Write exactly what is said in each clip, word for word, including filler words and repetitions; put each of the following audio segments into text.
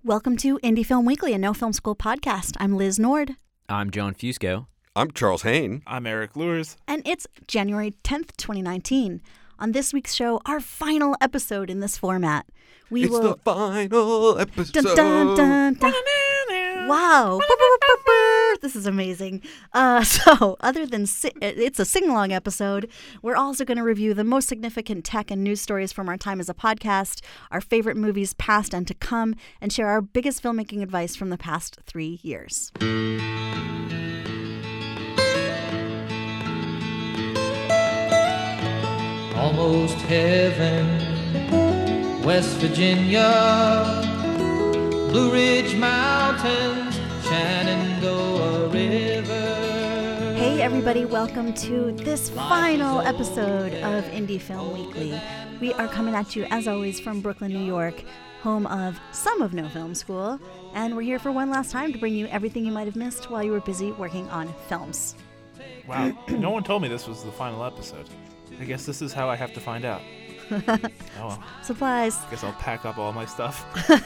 Welcome to Indie Film Weekly, a No Film School podcast. I'm Liz Nord. I'm John Fusco. I'm Charles Hain. I'm Eric Lures. And it's January tenth, twenty nineteen. On this week's show, our final episode in this format. We it's will... the final episode. Dun, dun, dun, dun. Wow. This is amazing. Uh, so, other than si- it's a sing-along episode, we're also going to review the most significant tech and news stories from our time as a podcast, our favorite movies past and to come, and share our biggest filmmaking advice from the past three years. Almost heaven, West Virginia, Blue Ridge Mountains, Shenandoah River. Hey everybody, welcome to this final episode of Indie Film Weekly. We are coming at you, as always, from Brooklyn, New York, home of some of No Film School, and we're here for one last time to bring you everything you might have missed while you were busy working on films. Wow, no one told me this was the final episode. I guess this is how I have to find out. Oh well. Supplies. Guess I'll pack up all my stuff.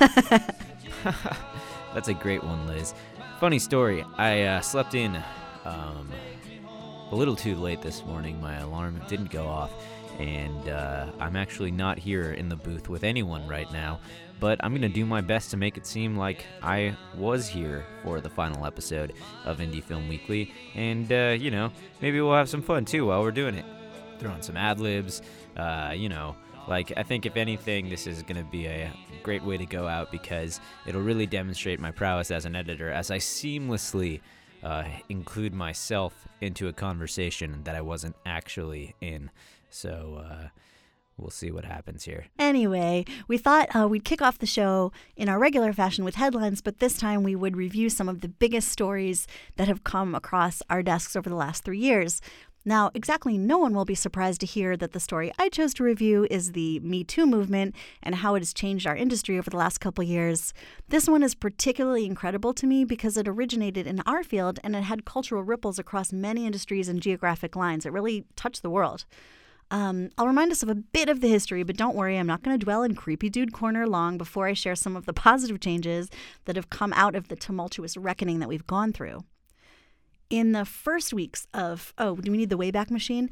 That's a great one, Liz. Funny story. I uh, slept in um, a little too late this morning. My alarm didn't go off, and uh, I'm actually not here in the booth with anyone right now. But I'm going to do my best to make it seem like I was here for the final episode of Indie Film Weekly. And, uh, you know, maybe we'll have some fun, too, while we're doing it. Throw in some ad-libs, uh, you know. Like, I think if anything, this is going to be a great way to go out because it'll really demonstrate my prowess as an editor as I seamlessly uh, include myself into a conversation that I wasn't actually in. So uh, we'll see what happens here. Anyway, we thought uh, we'd kick off the show in our regular fashion with headlines, but this time we would review some of the biggest stories that have come across our desks over the last three years. Now, exactly no one will be surprised to hear that the story I chose to review is the Me Too movement and how it has changed our industry over the last couple years. This one is particularly incredible to me because it originated in our field and it had cultural ripples across many industries and geographic lines. It really touched the world. Um, I'll remind us of a bit of the history, but don't worry, I'm not going to dwell in Creepy Dude Corner long before I share some of the positive changes that have come out of the tumultuous reckoning that we've gone through. In the first weeks of, oh, do we need the Wayback Machine?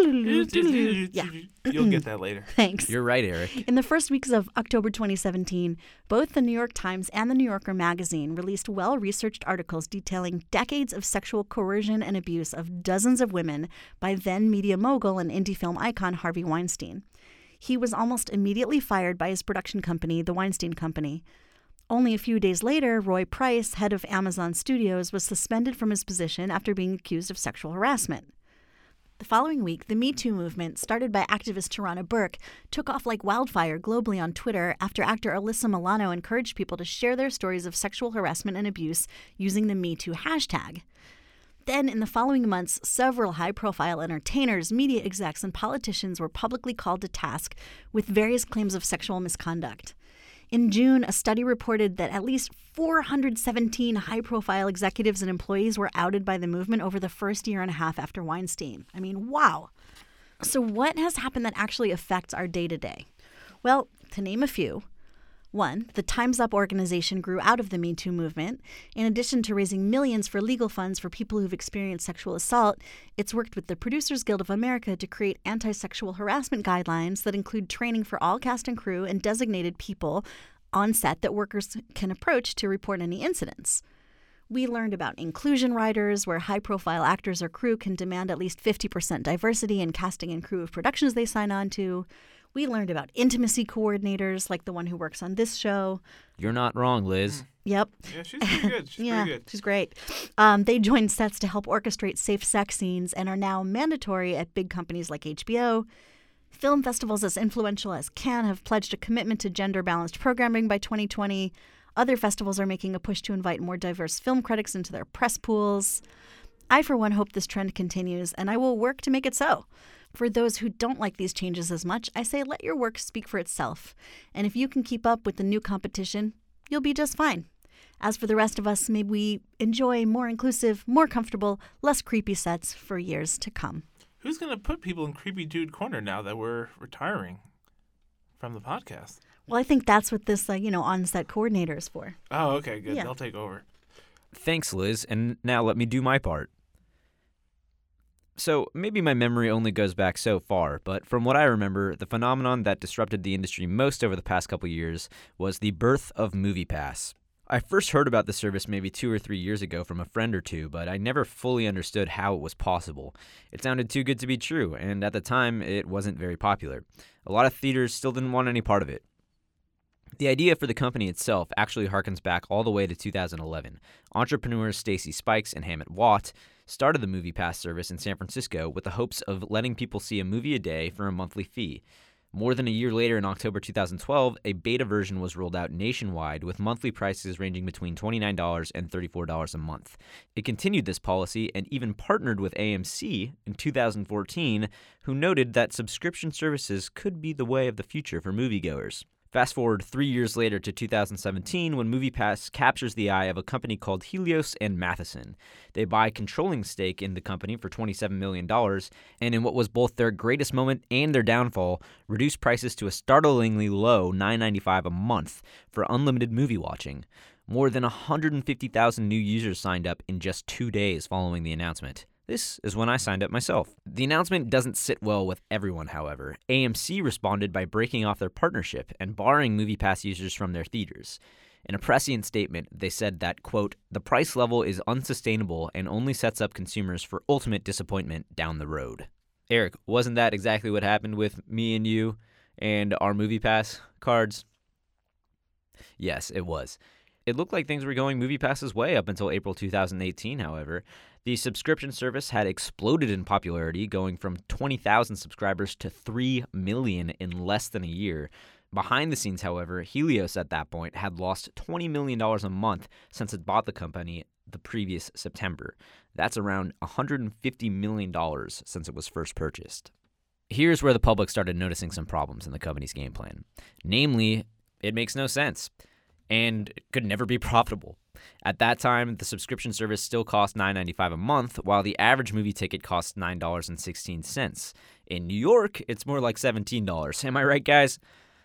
Yeah. You'll get that later. Thanks. You're right, Eric. In the first weeks of October twenty seventeen, both the New York Times and the New Yorker magazine released well-researched articles detailing decades of sexual coercion and abuse of dozens of women by then media mogul and indie film icon Harvey Weinstein. He was almost immediately fired by his production company, the Weinstein Company. Only a few days later, Roy Price, head of Amazon Studios, was suspended from his position after being accused of sexual harassment. The following week, the Me Too movement, started by activist Tarana Burke, took off like wildfire globally on Twitter after actor Alyssa Milano encouraged people to share their stories of sexual harassment and abuse using the Me Too hashtag. Then, in the following months, several high-profile entertainers, media execs, and politicians were publicly called to task with various claims of sexual misconduct. In June, a study reported that at least four hundred seventeen high-profile executives and employees were outed by the movement over the first year and a half after Weinstein. I mean, wow. So what has happened that actually affects our day-to-day? Well, to name a few. One, the Time's Up organization grew out of the Me Too movement. In addition to raising millions for legal funds for people who've experienced sexual assault, it's worked with the Producers Guild of America to create anti-sexual harassment guidelines that include training for all cast and crew and designated people on set that workers can approach to report any incidents. We learned about inclusion riders, where high-profile actors or crew can demand at least fifty percent diversity in casting and crew of productions they sign on to. We learned about intimacy coordinators, like the one who works on this show. You're not wrong, Liz. Yep. Yeah, she's pretty good. She's yeah, pretty good. she's great. Um, they joined sets to help orchestrate safe sex scenes and are now mandatory at big companies like H B O. Film festivals as influential as Cannes have pledged a commitment to gender-balanced programming by twenty twenty. Other festivals are making a push to invite more diverse film critics into their press pools. I, for one, hope this trend continues, and I will work to make it so. For those who don't like these changes as much, I say let your work speak for itself. And if you can keep up with the new competition, you'll be just fine. As for the rest of us, maybe we enjoy more inclusive, more comfortable, less creepy sets for years to come. Who's going to put people in Creepy Dude Corner now that we're retiring from the podcast? Well, I think that's what this, uh, you know, on-set coordinator is for. Oh, okay, good. Yeah. They'll take over. Thanks, Liz, and now let me do my part. So, maybe my memory only goes back so far, but from what I remember, the phenomenon that disrupted the industry most over the past couple years was the birth of MoviePass. I first heard about the service maybe two or three years ago from a friend or two, but I never fully understood how it was possible. It sounded too good to be true, and at the time, it wasn't very popular. A lot of theaters still didn't want any part of it. The idea for the company itself actually harkens back all the way to two thousand eleven. Entrepreneurs Stacy Spikes and Hammett Watt started the MoviePass service in San Francisco with the hopes of letting people see a movie a day for a monthly fee. More than a year later, in October two thousand twelve, a beta version was rolled out nationwide with monthly prices ranging between twenty-nine dollars and thirty-four dollars a month. It continued this policy and even partnered with A M C in two thousand fourteen, who noted that subscription services could be the way of the future for moviegoers. Fast forward three years later to two thousand seventeen, when MoviePass captures the eye of a company called Helios and Matheson. They buy controlling stake in the company for twenty-seven million dollars, and in what was both their greatest moment and their downfall, reduce prices to a startlingly low nine dollars and ninety-five cents a month for unlimited movie watching. More than one hundred fifty thousand new users signed up in just two days following the announcement. This is when I signed up myself. The announcement doesn't sit well with everyone, however. A M C responded by breaking off their partnership and barring MoviePass users from their theaters. In a prescient statement, they said that, quote, the price level is unsustainable and only sets up consumers for ultimate disappointment down the road. Eric, wasn't that exactly what happened with me and you and our MoviePass cards? Yes, it was. It looked like things were going MoviePass's way up until April two thousand eighteen, however. The subscription service had exploded in popularity, going from twenty thousand subscribers to three million in less than a year. Behind the scenes, however, Helios at that point had lost twenty million dollars a month since it bought the company the previous September. That's around one hundred fifty million dollars since it was first purchased. Here's where the public started noticing some problems in the company's game plan. Namely, it makes no sense and could never be profitable. At that time, the subscription service still cost nine dollars and ninety-five cents a month, while the average movie ticket costs nine dollars and sixteen cents. In New York, it's more like seventeen dollars. Am I right, guys?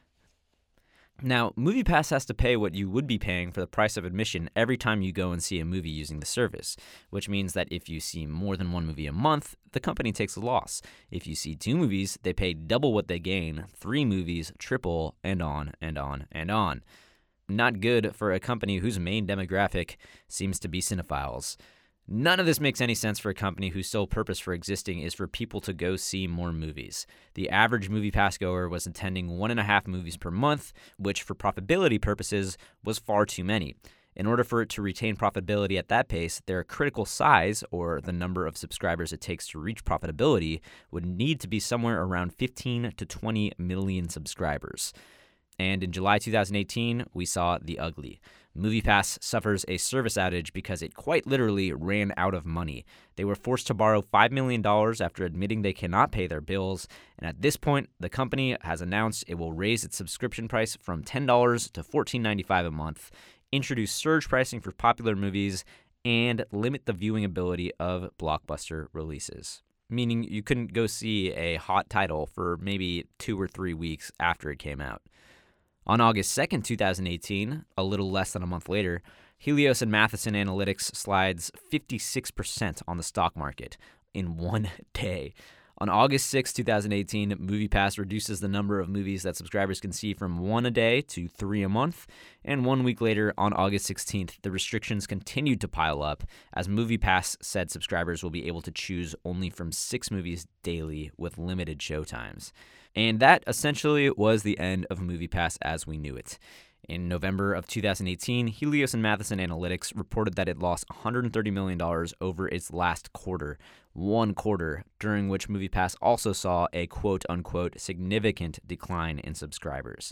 Now, MoviePass has to pay what you would be paying for the price of admission every time you go and see a movie using the service, which means that if you see more than one movie a month, the company takes a loss. If you see two movies, they pay double what they gain, three movies, triple, and on and on and on. Not good for a company whose main demographic seems to be cinephiles. None of this makes any sense for a company whose sole purpose for existing is for people to go see more movies. The average MoviePass goer was attending one and a half movies per month, which for profitability purposes was far too many. In order for it to retain profitability at that pace, their critical size, or the number of subscribers it takes to reach profitability, would need to be somewhere around fifteen to twenty million subscribers. And in July two thousand eighteen, we saw the ugly. MoviePass suffers a service outage because it quite literally ran out of money. They were forced to borrow five million dollars after admitting they cannot pay their bills, and at this point, the company has announced it will raise its subscription price from ten dollars to fourteen dollars and ninety-five cents a month, introduce surge pricing for popular movies, and limit the viewing ability of blockbuster releases. Meaning you couldn't go see a hot title for maybe two or three weeks after it came out. On August second, two thousand eighteen, a little less than a month later, Helios and Matheson Analytics slides fifty-six percent on the stock market in one day. On August sixth, two thousand eighteen, MoviePass reduces the number of movies that subscribers can see from one a day to three a month, and one week later, on August sixteenth, the restrictions continued to pile up as MoviePass said subscribers will be able to choose only from six movies daily with limited showtimes. And that essentially was the end of MoviePass as we knew it. In November of two thousand eighteen, Helios and Matheson Analytics reported that it lost one hundred thirty million dollars over its last quarter, one quarter, during which MoviePass also saw a quote-unquote significant decline in subscribers.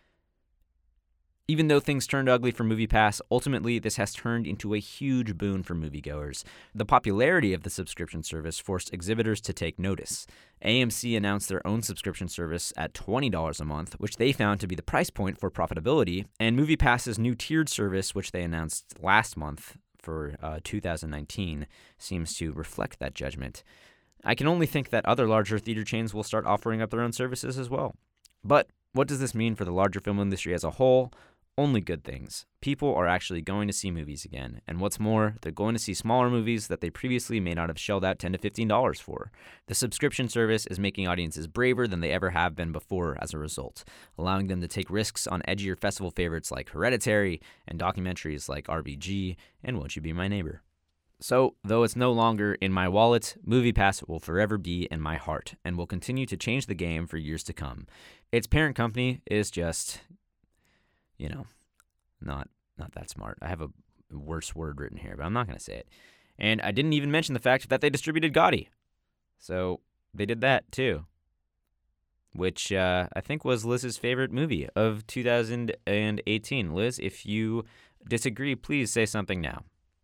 Even though things turned ugly for MoviePass, ultimately this has turned into a huge boon for moviegoers. The popularity of the subscription service forced exhibitors to take notice. A M C announced their own subscription service at twenty dollars a month, which they found to be the price point for profitability, and MoviePass's new tiered service, which they announced last month for uh, two thousand nineteen, seems to reflect that judgment. I can only think that other larger theater chains will start offering up their own services as well. But What does this mean for the larger film industry as a whole? Only good things. People are actually going to see movies again, and what's more, they're going to see smaller movies that they previously may not have shelled out ten to fifteen dollars for. The subscription service is making audiences braver than they ever have been before as a result, allowing them to take risks on edgier festival favorites like Hereditary and documentaries like R B G and Won't You Be My Neighbor. So, though it's no longer in my wallet, MoviePass will forever be in my heart and will continue to change the game for years to come. Its parent company is just, you know, not not that smart. I have a worse word written here, but I'm not going to say it. And I didn't even mention the fact that they distributed Gotti. So they did that too, which uh, I think was Liz's favorite movie of two thousand eighteen. Liz, if you disagree, please say something now.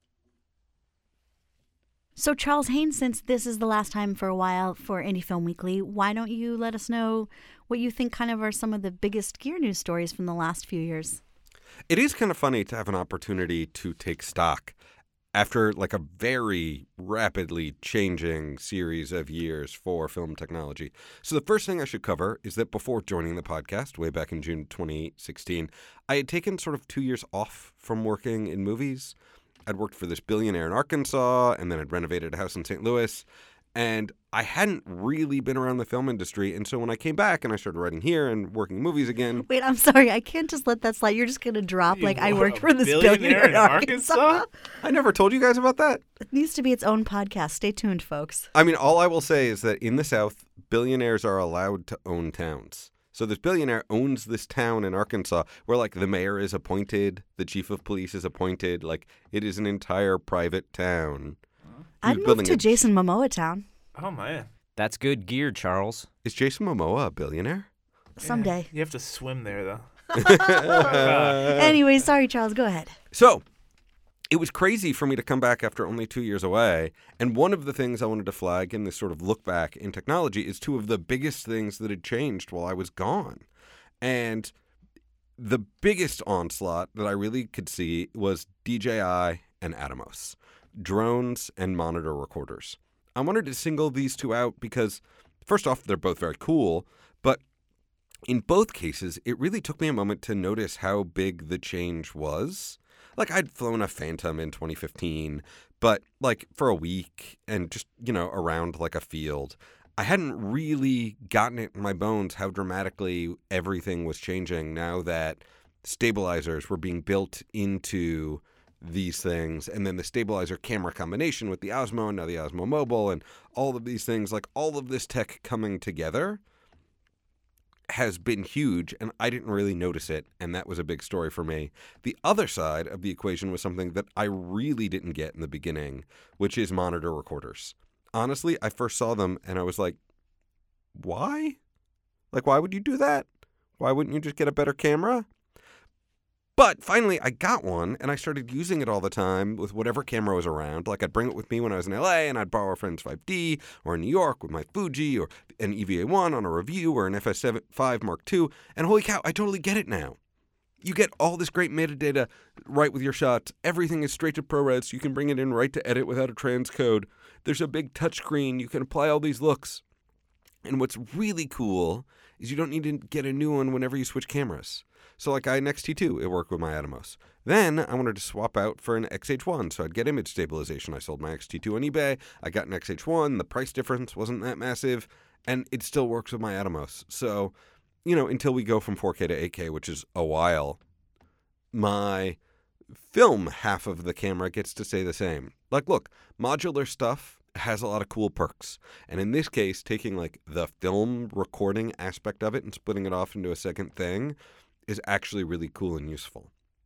So, Charles Haine, since this is the last time for a while for Indie Film Weekly, why don't you let us know what you think kind of are some of the biggest gear news stories from the last few years? It is kind of funny to have an opportunity to take stock after like a very rapidly changing series of years for film technology. So the first thing I should cover is that before joining the podcast, way back in June twenty sixteen, I had taken sort of two years off from working in movies. I'd worked for this billionaire in Arkansas, and then I'd renovated a house in Saint Louis, and I hadn't really been around the film industry. And so when I came back and I started writing here and working in movies again... Wait, I'm sorry. I can't just let that slide. You're just going to drop, like, I worked for this billionaire, billionaire in Arkansas? Arkansas? I never told you guys about that. It needs to be its own podcast. Stay tuned, folks. I mean, all I will say is that in the South, billionaires are allowed to own towns. So this billionaire owns this town in Arkansas where, like, the mayor is appointed, the chief of police is appointed. Like, it is an entire private town. I'd He's move building to a- Jason Momoa Town Oh, man. That's good gear, Charles. Is Jason Momoa a billionaire? someday. You have to swim there, though. Anyway, sorry, Charles. Go ahead. So, it was crazy for me to come back after only two years away. And one of the things I wanted to flag in this sort of look back in technology is two of the biggest things that had changed while I was gone. And the biggest onslaught that I really could see was D J I and Atomos, drones and monitor recorders. I wanted to single these two out because, first off, they're both very cool, but in both cases, it really took me a moment to notice how big the change was. Like, I'd flown a Phantom in twenty fifteen, but, like, for a week and just, you know, around, like, a field. I hadn't really gotten it in my bones how dramatically everything was changing now that stabilizers were being built into these things, and then the stabilizer camera combination with the Osmo, and now the Osmo Mobile, and all of these things, like, all of this tech coming together has been huge, and I didn't really notice it, and that was a big story for me. The other side of the equation was something that I really didn't get in the beginning, which is monitor recorders. Honestly, I first saw them, and I was like, why? Like, why would you do that? Why wouldn't you just get a better camera? But finally, I got one, and I started using it all the time with whatever camera was around. Like, I'd bring it with me when I was in L A, and I'd borrow a friend's five D, or in New York with my Fuji, or an E V A one on a review, or an F S five Mark two, and holy cow, I totally get it now. You get all this great metadata right with your shots. Everything is straight to ProRes. You can bring it in right to edit without a transcode. There's a big touchscreen. You can apply all these looks. And what's really cool is you don't need to get a new one whenever you switch cameras. So like I had an X T two, it worked with my Atomos. Then I wanted to swap out for an X H one, so I'd get image stabilization. I sold my X T two on eBay. I got an X H one. The price difference wasn't that massive, and it still works with my Atomos. So, you know, until we go from four K to eight K, which is a while, my film half of the camera gets to stay the same. Like, look, modular stuff has a lot of cool perks. And in this case, taking like the film recording aspect of it and splitting it off into a second thing is actually really cool and useful.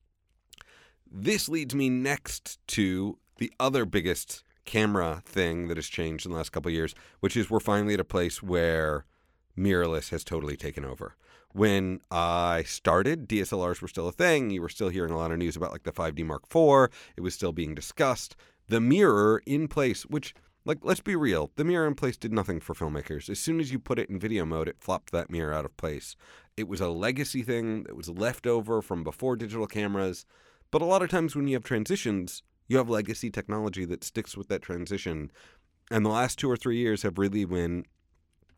This leads me next to the other biggest camera thing that has changed in the last couple of years, which is we're finally at a place where mirrorless has totally taken over. When I started, D S L Rs were still a thing. You were still hearing a lot of news about like the five D Mark four. It was still being discussed. The mirror in place, which, like, let's be real, the mirror in place did nothing for filmmakers. As soon as you put it in video mode, it flopped that mirror out of place. It was a legacy thing that was left over from before digital cameras. But a lot of times when you have transitions, you have legacy technology that sticks with that transition. And the last two or three years have really been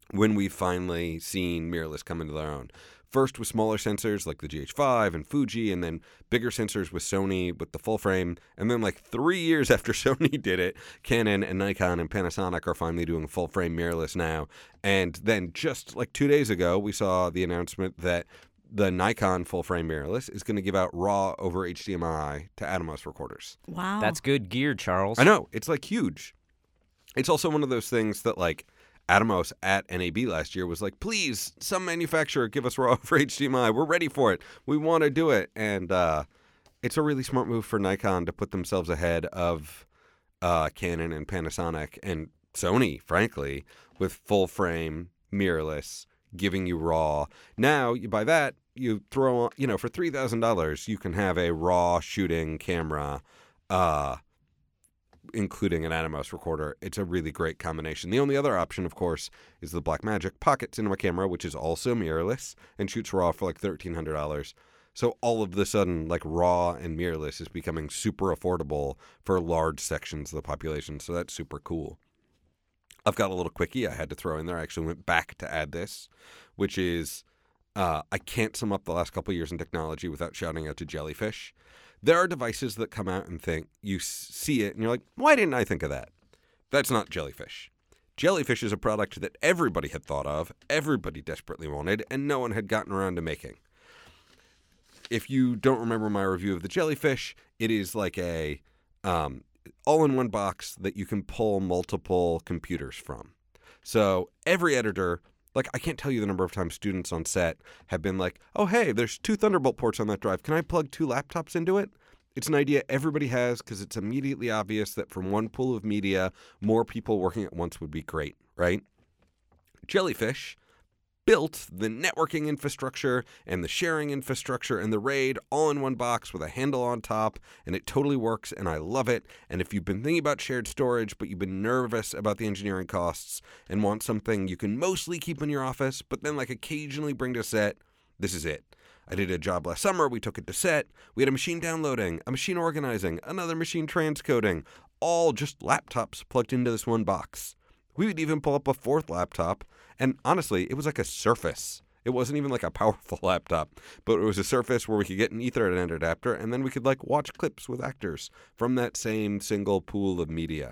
when we've finally seen mirrorless come into their own. First with smaller sensors like the G H five and Fuji, and then bigger sensors with Sony with the full frame. And then like three years after Sony did it, Canon and Nikon and Panasonic are finally doing full frame mirrorless now. And then just like two days ago, we saw the announcement that the Nikon full frame mirrorless is going to give out RAW over H D M I to Atomos recorders. Wow. That's good gear, Charles. I know. It's like huge. It's also one of those things that like Atomos at N A B last year was like, please, some manufacturer give us RAW for H D M I. We're ready for it. We want to do it. And uh, it's a really smart move for Nikon to put themselves ahead of uh, Canon and Panasonic and Sony, frankly, with full frame, mirrorless, giving you RAW. Now, you buy that, you throw on, you know, for three thousand dollars, you can have a RAW shooting camera, uh, including an Atomos recorder. It's a really great combination. The only other option, of course, is the Blackmagic Pocket Cinema camera, which is also mirrorless and shoots RAW for like thirteen hundred dollars. So all of the sudden, like RAW and mirrorless is becoming super affordable for large sections of the population. So that's super cool. I've got a little quickie I had to throw in there. I actually went back to add this, which is uh, I can't sum up the last couple of years in technology without shouting out to Jellyfish. There are devices that come out and think, you s- see it, and you're like, why didn't I think of that? That's not Jellyfish. Jellyfish is a product that everybody had thought of, everybody desperately wanted, and no one had gotten around to making. If you don't remember my review of the Jellyfish, it is like a um, all-in-one box that you can pull multiple computers from. So every editor, like I can't tell you the number of times students on set have been like, oh, hey, there's two Thunderbolt ports on that drive. Can I plug two laptops into it? It's an idea everybody has because it's immediately obvious that from one pool of media, more people working at once would be great, right? Jellyfish built the networking infrastructure and the sharing infrastructure and the RAID all in one box with a handle on top, and it totally works, and I love it. And if you've been thinking about shared storage, but you've been nervous about the engineering costs and want something you can mostly keep in your office, but then like occasionally bring to set, this is it. I did a job last summer. We took it to set. We had a machine downloading, a machine organizing, another machine transcoding, all just laptops plugged into this one box. We would even pull up a fourth laptop, and honestly, it was like a Surface. It wasn't even like a powerful laptop, but it was a Surface where we could get an Ethernet adapter, and then we could like watch clips with actors from that same single pool of media.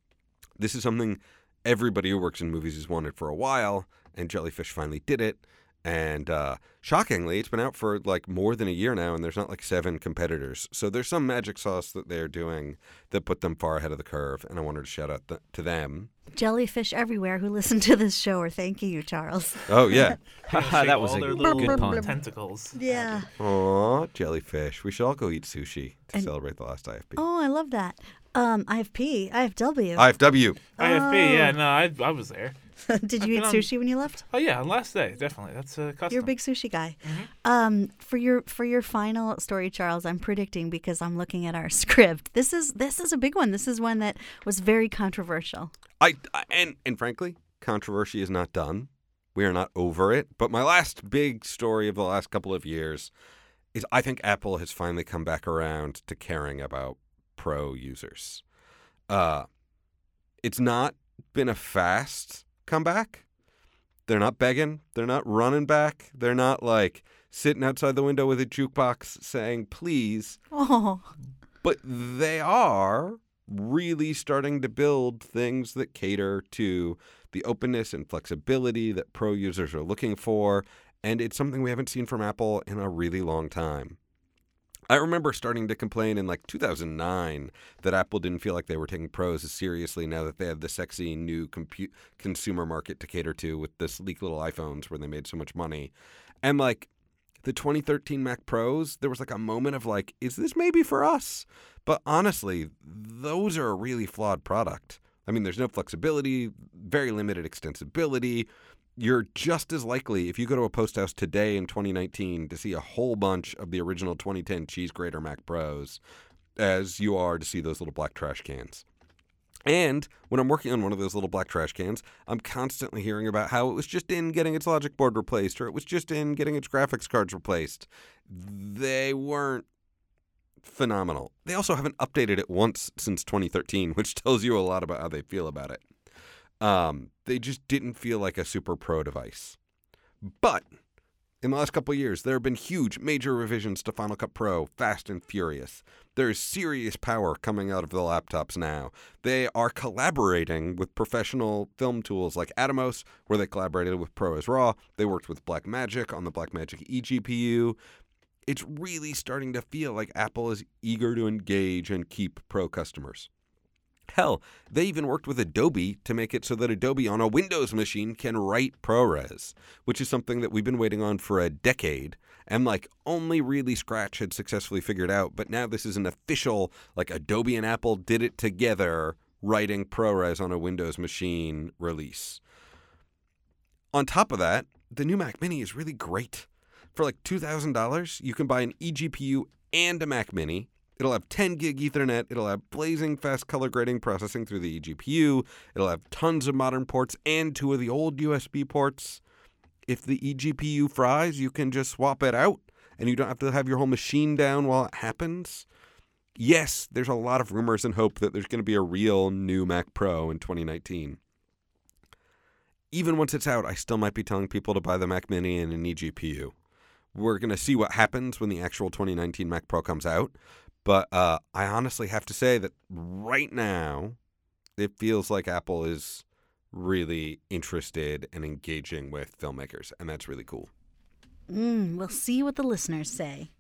This is something everybody who works in movies has wanted for a while, and Jellyfish finally did it. And uh, shockingly, it's been out for like more than a year now, and there's not like seven competitors. So there's some magic sauce that they're doing that put them far ahead of the curve, and I wanted to shout out th- to them. Jellyfish everywhere who listen to this show are thanking you, Charles. Oh, yeah. That was all a their good little pun. tentacles. Yeah. Aw, Jellyfish. We should all go eat sushi to And- celebrate the last I F P. Oh, I love that. Um, I have P. I have W. I F W. I F P, yeah, no, I, I was there. Did I've you eat been on- sushi when you left? Oh yeah, on last day, definitely. That's a custom. You're a big sushi guy. Mm-hmm. Um, for your for your final story, Charles, I'm predicting because I'm looking at our script. This is this is a big one. This is one that was very controversial. I, I and and frankly, controversy is not done. We are not over it. But my last big story of the last couple of years is I think Apple has finally come back around to caring about pro users. Uh, it's not been a fast comeback. They're not begging. They're not running back. They're not like sitting outside the window with a jukebox saying, please. Oh, But they are really starting to build things that cater to the openness and flexibility that pro users are looking for. And it's something we haven't seen from Apple in a really long time. I remember starting to complain in like two thousand nine that Apple didn't feel like they were taking pros as seriously now that they had the sexy new compu- consumer market to cater to with the sleek little iPhones where they made so much money. And like the twenty thirteen Mac Pros, there was like a moment of like, is this maybe for us? But honestly, those are a really flawed product. I mean, there's no flexibility, very limited extensibility. You're just as likely, if you go to a post house today in twenty nineteen, to see a whole bunch of the original twenty ten Cheese Grater Mac Pros as you are to see those little black trash cans. And when I'm working on one of those little black trash cans, I'm constantly hearing about how it was just in getting its logic board replaced, or it was just in getting its graphics cards replaced. They weren't phenomenal. They also haven't updated it once since twenty thirteen, which tells you a lot about how they feel about it. Um, they just didn't feel like a super pro device. But in the last couple of years, there have been huge, major revisions to Final Cut Pro, fast and furious. There is serious power coming out of the laptops now. They are collaborating with professional film tools like Atomos, where they collaborated with ProRes RAW. They worked with Blackmagic on the Blackmagic eGPU. It's really starting to feel like Apple is eager to engage and keep pro customers. Hell, they even worked with Adobe to make it so that Adobe on a Windows machine can write ProRes, which is something that we've been waiting on for a decade and like only really Scratch had successfully figured out. But now this is an official, like Adobe and Apple did it together, writing ProRes on a Windows machine release. On top of that, the new Mac Mini is really great. For like two thousand dollars, you can buy an eGPU and a Mac Mini. It'll have ten gig Ethernet. It'll have blazing fast color grading processing through the eGPU. It'll have tons of modern ports and two of the old U S B ports. If the eGPU fries, you can just swap it out and you don't have to have your whole machine down while it happens. Yes, there's a lot of rumors and hope that there's going to be a real new Mac Pro in twenty nineteen. Even once it's out, I still might be telling people to buy the Mac Mini and an eGPU. We're going to see what happens when the actual twenty nineteen Mac Pro comes out. But uh, I honestly have to say that right now, it feels like Apple is really interested and engaging with filmmakers, and that's really cool. Mm, we'll see what the listeners say.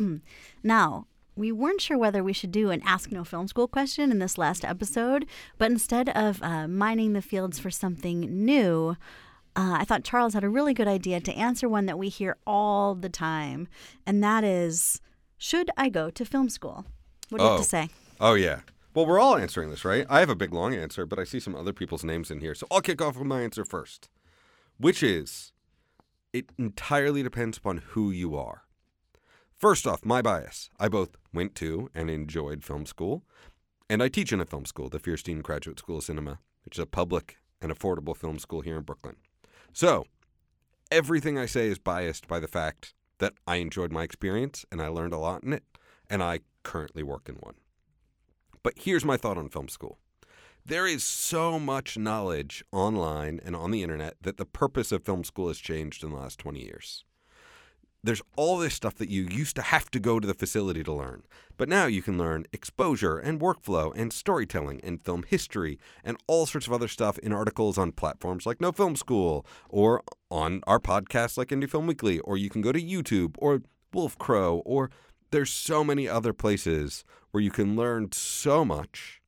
Now, we weren't sure whether we should do an Ask No Film School question in this last episode, but instead of uh, mining the fields for something new, uh, I thought Charles had a really good idea to answer one that we hear all the time, and that is, should I go to film school? What do you oh. have to say? Oh, yeah. Well, we're all answering this, right? I have a big, long answer, but I see some other people's names in here. So I'll kick off with my answer first, which is, it entirely depends upon who you are. First off, my bias. I both went to and enjoyed film school, and I teach in a film school, the Fierstein Graduate School of Cinema, which is a public and affordable film school here in Brooklyn. So everything I say is biased by the fact that I enjoyed my experience and I learned a lot in it, and I currently work in one. But here's my thought on film school. There is so much knowledge online and on the internet that the purpose of film school has changed in the last twenty years. There's all this stuff that you used to have to go to the facility to learn, but now you can learn exposure and workflow and storytelling and film history and all sorts of other stuff in articles on platforms like No Film School or on our podcast like Indie Film Weekly, or you can go to YouTube or Wolf Crow, or there's so many other places where you can learn so much.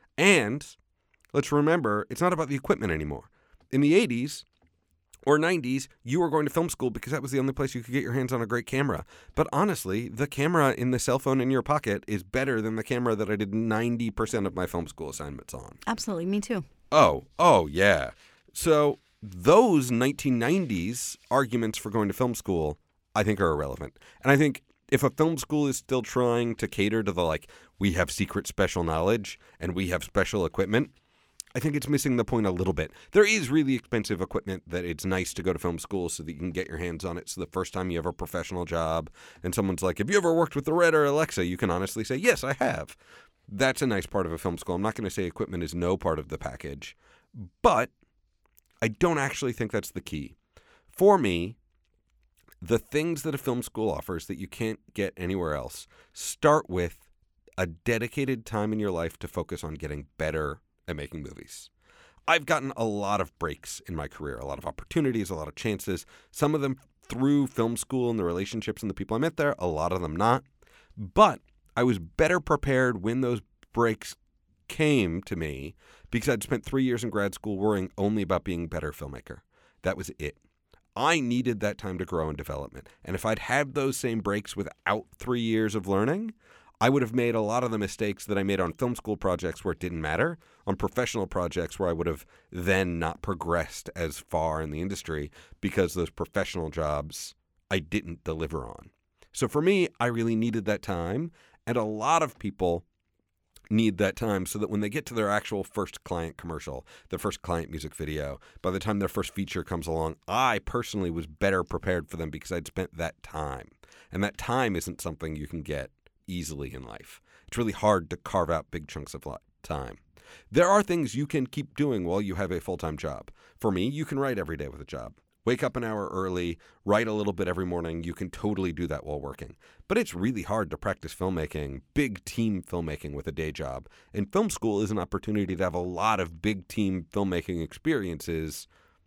And let's remember, it's not about the equipment anymore. In the eighties or nineties, you were going to film school because that was the only place you could get your hands on a great camera. But honestly, the camera in the cell phone in your pocket is better than the camera that I did ninety percent of my film school assignments on. Absolutely, me too. Oh, oh, yeah. So those nineteen nineties arguments for going to film school, I think, are irrelevant. And I think if a film school is still trying to cater to the, like, we have secret special knowledge and we have special equipment, I think it's missing the point a little bit. There is really expensive equipment that it's nice to go to film school so that you can get your hands on it. So the first time you have a professional job and someone's like, have you ever worked with the Red or Alexa? You can honestly say, yes, I have. That's a nice part of a film school. I'm not going to say equipment is no part of the package, but I don't actually think that's the key. For me, the things that a film school offers that you can't get anywhere else start with a dedicated time in your life to focus on getting better at making movies. I've gotten a lot of breaks in my career, a lot of opportunities, a lot of chances, some of them through film school and the relationships and the people I met there, a lot of them not. But I was better prepared when those breaks came to me because I'd spent three years in grad school worrying only about being a better filmmaker. That was it. I needed that time to grow and development. And if I'd had those same breaks without three years of learning, I would have made a lot of the mistakes that I made on film school projects where it didn't matter, on professional projects where I would have then not progressed as far in the industry because those professional jobs I didn't deliver on. So for me, I really needed that time, and a lot of people need that time so that when they get to their actual first client commercial, their first client music video, by the time their first feature comes along, I personally was better prepared for them because I'd spent that time. And that time isn't something you can get easily in life. It's really hard to carve out big chunks of time. There are things you can keep doing while you have a full-time job. For me, you can write every day with a job. Wake up an hour early, write a little bit every morning. You can totally do that while working. But it's really hard to practice filmmaking, big team filmmaking with a day job. And film school is an opportunity to have a lot of big team filmmaking experiences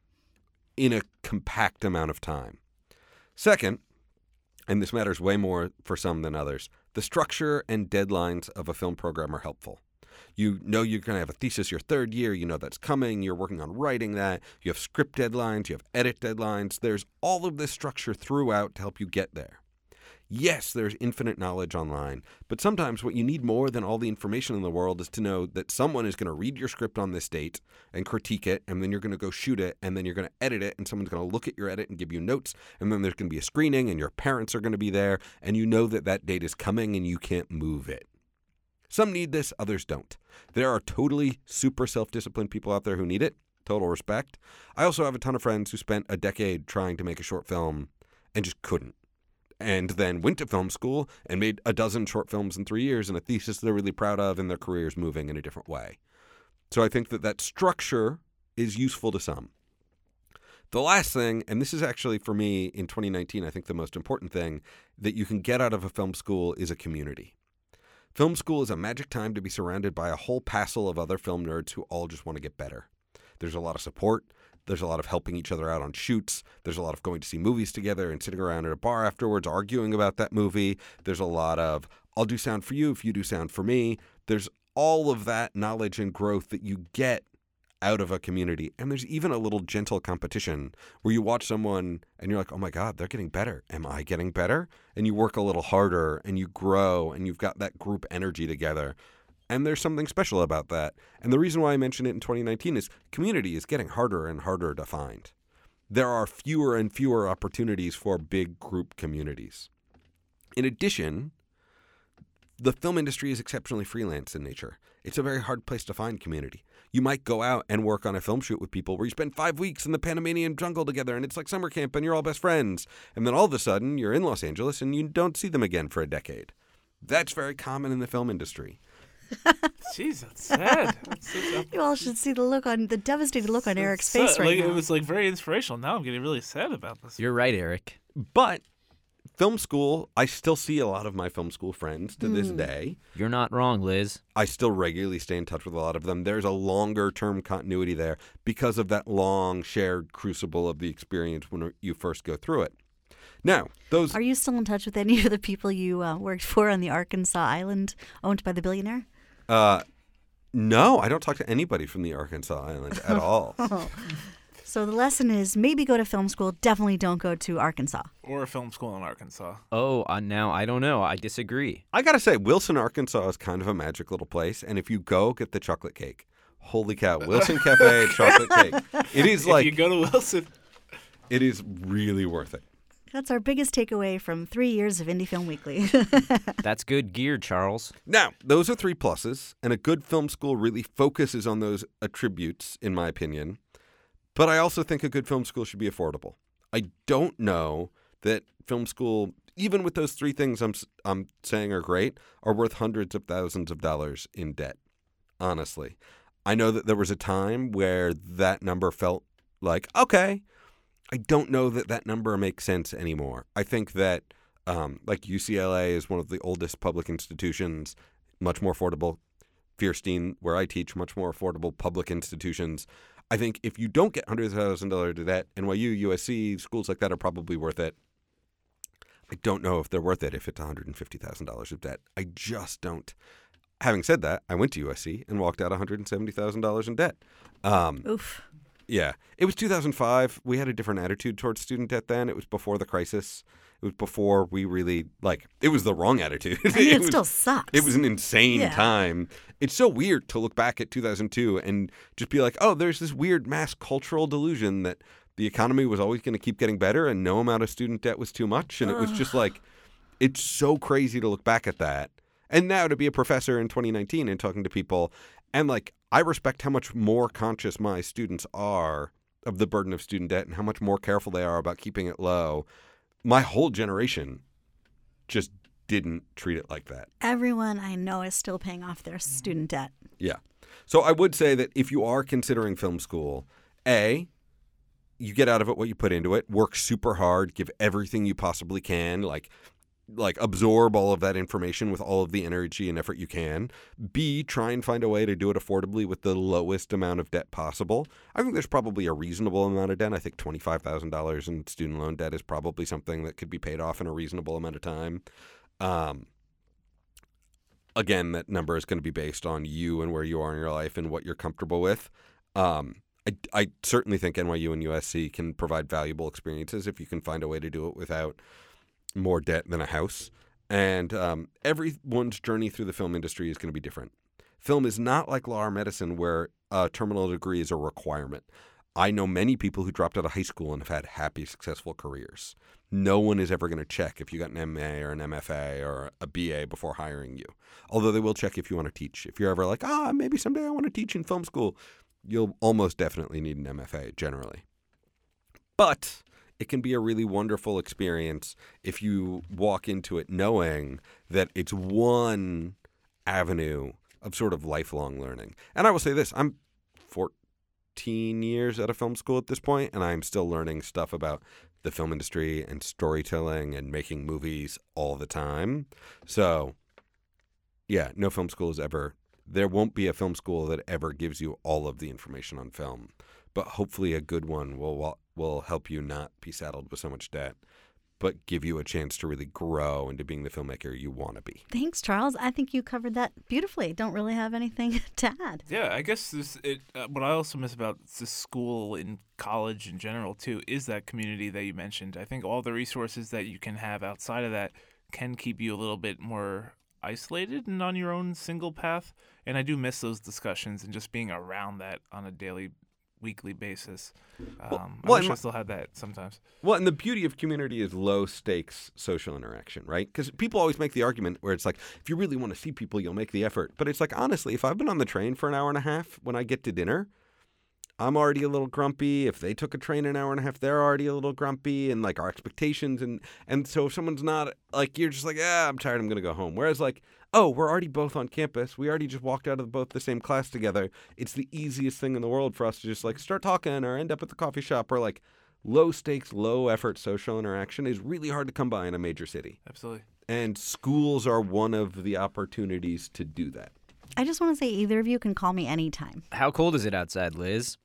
in a compact amount of time. Second, and this matters way more for some than others, the structure and deadlines of a film program are helpful. You know you're going to have a thesis your third year. You know that's coming. You're working on writing that. You have script deadlines. You have edit deadlines. There's all of this structure throughout to help you get there. Yes, there's infinite knowledge online, but sometimes what you need more than all the information in the world is to know that someone is going to read your script on this date and critique it, and then you're going to go shoot it, and then you're going to edit it, and someone's going to look at your edit and give you notes, and then there's going to be a screening, and your parents are going to be there, and you know that that date is coming, and you can't move it. Some need this, others don't. There are totally super self-disciplined people out there who need it. Total respect. I also have a ton of friends who spent a decade trying to make a short film and just couldn't. And then went to film school and made a dozen short films in three years and a thesis they're really proud of, and their careers moving in a different way. So I think that that structure is useful to some. The last thing, and this is actually for me in twenty nineteen, I think the most important thing that you can get out of a film school is a community. Film school is a magic time to be surrounded by a whole passel of other film nerds who all just want to get better. There's a lot of support. There's a lot of helping each other out on shoots. There's a lot of going to see movies together and sitting around at a bar afterwards arguing about that movie. There's a lot of, I'll do sound for you if you do sound for me. There's all of that knowledge and growth that you get out of a community. And there's even a little gentle competition where you watch someone and you're like, oh my God, they're getting better. Am I getting better? And you work a little harder and you grow and you've got that group energy together. And there's something special about that. And the reason why I mention it in twenty nineteen is community is getting harder and harder to find. There are fewer and fewer opportunities for big group communities. In addition, the film industry is exceptionally freelance in nature. It's a very hard place to find community. You might go out and work on a film shoot with people where you spend five weeks in the Panamanian jungle together and it's like summer camp and you're all best friends. And then all of a sudden you're in Los Angeles and you don't see them again for a decade. That's very common in the film industry. Jeez, that's sad. That's so sad. You all should see the look on the devastated look on Eric's So- face right like, now. It was like very inspirational. Now I'm getting really sad about this. You're right, Eric. But film school, I still see a lot of my film school friends to this Mm. day. You're not wrong, Liz. I still regularly stay in touch with a lot of them. There's a longer term continuity there because of that long shared crucible of the experience when you first go through it. Now, those Are you still in touch with any of the people you uh, worked for on the Arkansas island owned by the billionaire? uh no, I don't talk to anybody from the Arkansas island at all. So the lesson is maybe go to film school, definitely don't go to Arkansas. Or a film school in Arkansas. Oh, uh, now I don't know. I disagree. I gotta say, Wilson, Arkansas is kind of a magic little place, and if you go, get the chocolate cake. Holy cow, Wilson Cafe chocolate cake. It is If like you go to Wilson, it is really worth it. That's our biggest takeaway from three years of Indie Film Weekly. That's good gear, Charles. Now, those are three pluses, and a good film school really focuses on those attributes, in my opinion. But I also think a good film school should be affordable. I don't know that film school, even with those three things I'm I'm saying are great, are worth hundreds of thousands of dollars in debt, honestly. I know that there was a time where that number felt like, okay. I don't know that that number makes sense anymore. I think that um, like U C L A is one of the oldest public institutions, much more affordable. Fierstein, where I teach, much more affordable public institutions. I think if you don't get one hundred thousand dollars to debt, N Y U, U S C, schools like that are probably worth it. I don't know if they're worth it if it's one hundred fifty thousand dollars of debt. I just don't. Having said that, I went to U S C and walked out one hundred seventy thousand dollars in debt. Um, Oof. Yeah. It was two thousand five. We had a different attitude towards student debt then. It was before the crisis. It was before we really, like, it was the wrong attitude. I mean, it, was, still sucks. It was an insane Yeah. time. It's so weird to look back at two thousand two and just be like, oh, there's this weird mass cultural delusion that the economy was always going to keep getting better and no amount of student debt was too much. And it was just like, it's so crazy to look back at that. And now to be a professor in twenty nineteen and talking to people, and like, I respect how much more conscious my students are of the burden of student debt and how much more careful they are about keeping it low. My whole generation just didn't treat it like that. Everyone I know is still paying off their student debt. Yeah. So I would say that if you are considering film school, A, you get out of it what you put into it, work super hard, give everything you possibly can, like like absorb all of that information with all of the energy and effort you can. B, try and find a way to do it affordably with the lowest amount of debt possible. I think there's probably a reasonable amount of debt. I think twenty-five thousand dollars in student loan debt is probably something that could be paid off in a reasonable amount of time. Um, again, that number is going to be based on you and where you are in your life and what you're comfortable with. Um, I, I certainly think N Y U and U S C can provide valuable experiences if you can find a way to do it without more debt than a house. And um, everyone's journey through the film industry is going to be different. Film is not like law or medicine where a terminal degree is a requirement. I know many people who dropped out of high school and have had happy, successful careers. No one is ever going to check if you got an M A or an M F A or a B A before hiring you. Although they will check if you want to teach. If you're ever like, ah, maybe someday I want to teach in film school, you'll almost definitely need an M F A generally. But it can be a really wonderful experience if you walk into it knowing that it's one avenue of sort of lifelong learning. And I will say this, I'm fourteen years at a film school at this point, and I'm still learning stuff about the film industry and storytelling and making movies all the time. So, yeah, no film school is ever, there won't be a film school that ever gives you all of the information on film. But hopefully a good one will will help you not be saddled with so much debt, but give you a chance to really grow into being the filmmaker you want to be. Thanks, Charles. I think you covered that beautifully. Don't really have anything to add. Yeah, I guess this. It, uh, what I also miss about the school and college in general, too, is that community that you mentioned. I think all the resources that you can have outside of that can keep you a little bit more isolated and on your own single path. And I do miss those discussions and just being around that on a daily weekly basis. Um, Well, I well, wish and I still had that sometimes. Well, and the beauty of community is low stakes social interaction, right? Because people always make the argument where it's like, if you really want to see people, you'll make the effort. But it's like, honestly, if I've been on the train for an hour and a half, when I get to dinner, I'm already a little grumpy. If they took a train an hour and a half, they're already a little grumpy, and like our expectations. And, and so if someone's not like, you're just like, ah, I'm tired, I'm going to go home. Whereas like, oh, we're already both on campus. We already just walked out of both the same class together. It's the easiest thing in the world for us to just like start talking or end up at the coffee shop, or like low stakes, low effort social interaction is really hard to come by in a major city. Absolutely. And schools are one of the opportunities to do that. I just want to say either of you can call me anytime. How cold is it outside, Liz?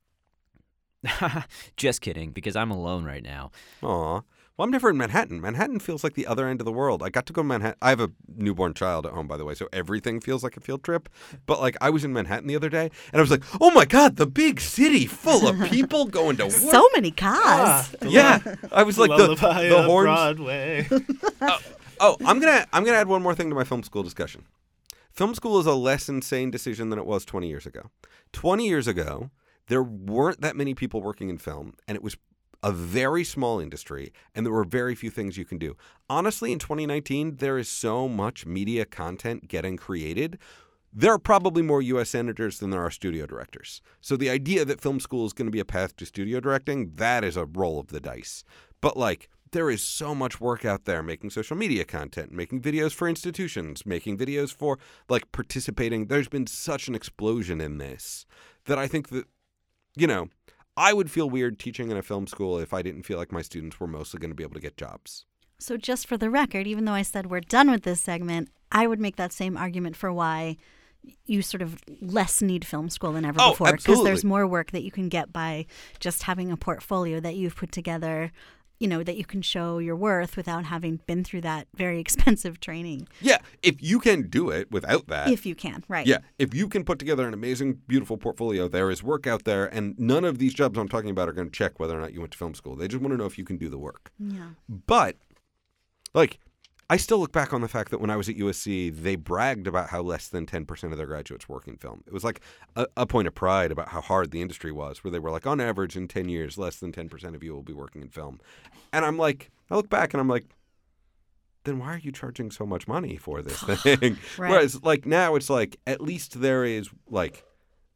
Just kidding, because I'm alone right now. Aw. Well, I'm never in Manhattan. Manhattan feels like the other end of the world. I got to go to Manhattan. I have a newborn child at home, by the way, so everything feels like a field trip. But, like, I was in Manhattan the other day, and I was like, oh, my God, the big city full of people going to work. So many cars. Ah, Yeah. I was like, the, Lullaby the of horns. Broadway. oh, oh, I'm gonna I'm gonna add one more thing to my film school discussion. Film school is a less insane decision than it was twenty years ago. twenty years ago, there weren't that many people working in film, and it was a very small industry, and there were very few things you can do. Honestly, in twenty nineteen, there is so much media content getting created. There are probably more U S senators than there are studio directors. So the idea that film school is going to be a path to studio directing, that is a roll of the dice. But like, there is so much work out there making social media content, making videos for institutions, making videos for like participating. There's been such an explosion in this that I think that, you know, I would feel weird teaching in a film school if I didn't feel like my students were mostly going to be able to get jobs. So just for the record, even though I said we're done with this segment, I would make that same argument for why you sort of less need film school than ever Oh, before. Because absolutely. there's more work that you can get by just having a portfolio that you've put together, you know, that you can show your worth without having been through that very expensive training. Yeah, if you can do it without that. If you can, right. Yeah, if you can put together an amazing, beautiful portfolio, there is work out there, and none of these jobs I'm talking about are going to check whether or not you went to film school. They just want to know if you can do the work. Yeah. But, like, I still look back on the fact that when I was at U S C, they bragged about how less than ten percent of their graduates work in film. It was like a, a point of pride about how hard the industry was, where they were like, on average, in ten years, less than ten percent of you will be working in film. And I'm like, I look back and I'm like, then why are you charging so much money for this thing? Right. Whereas, like, now it's like, at least there is, like,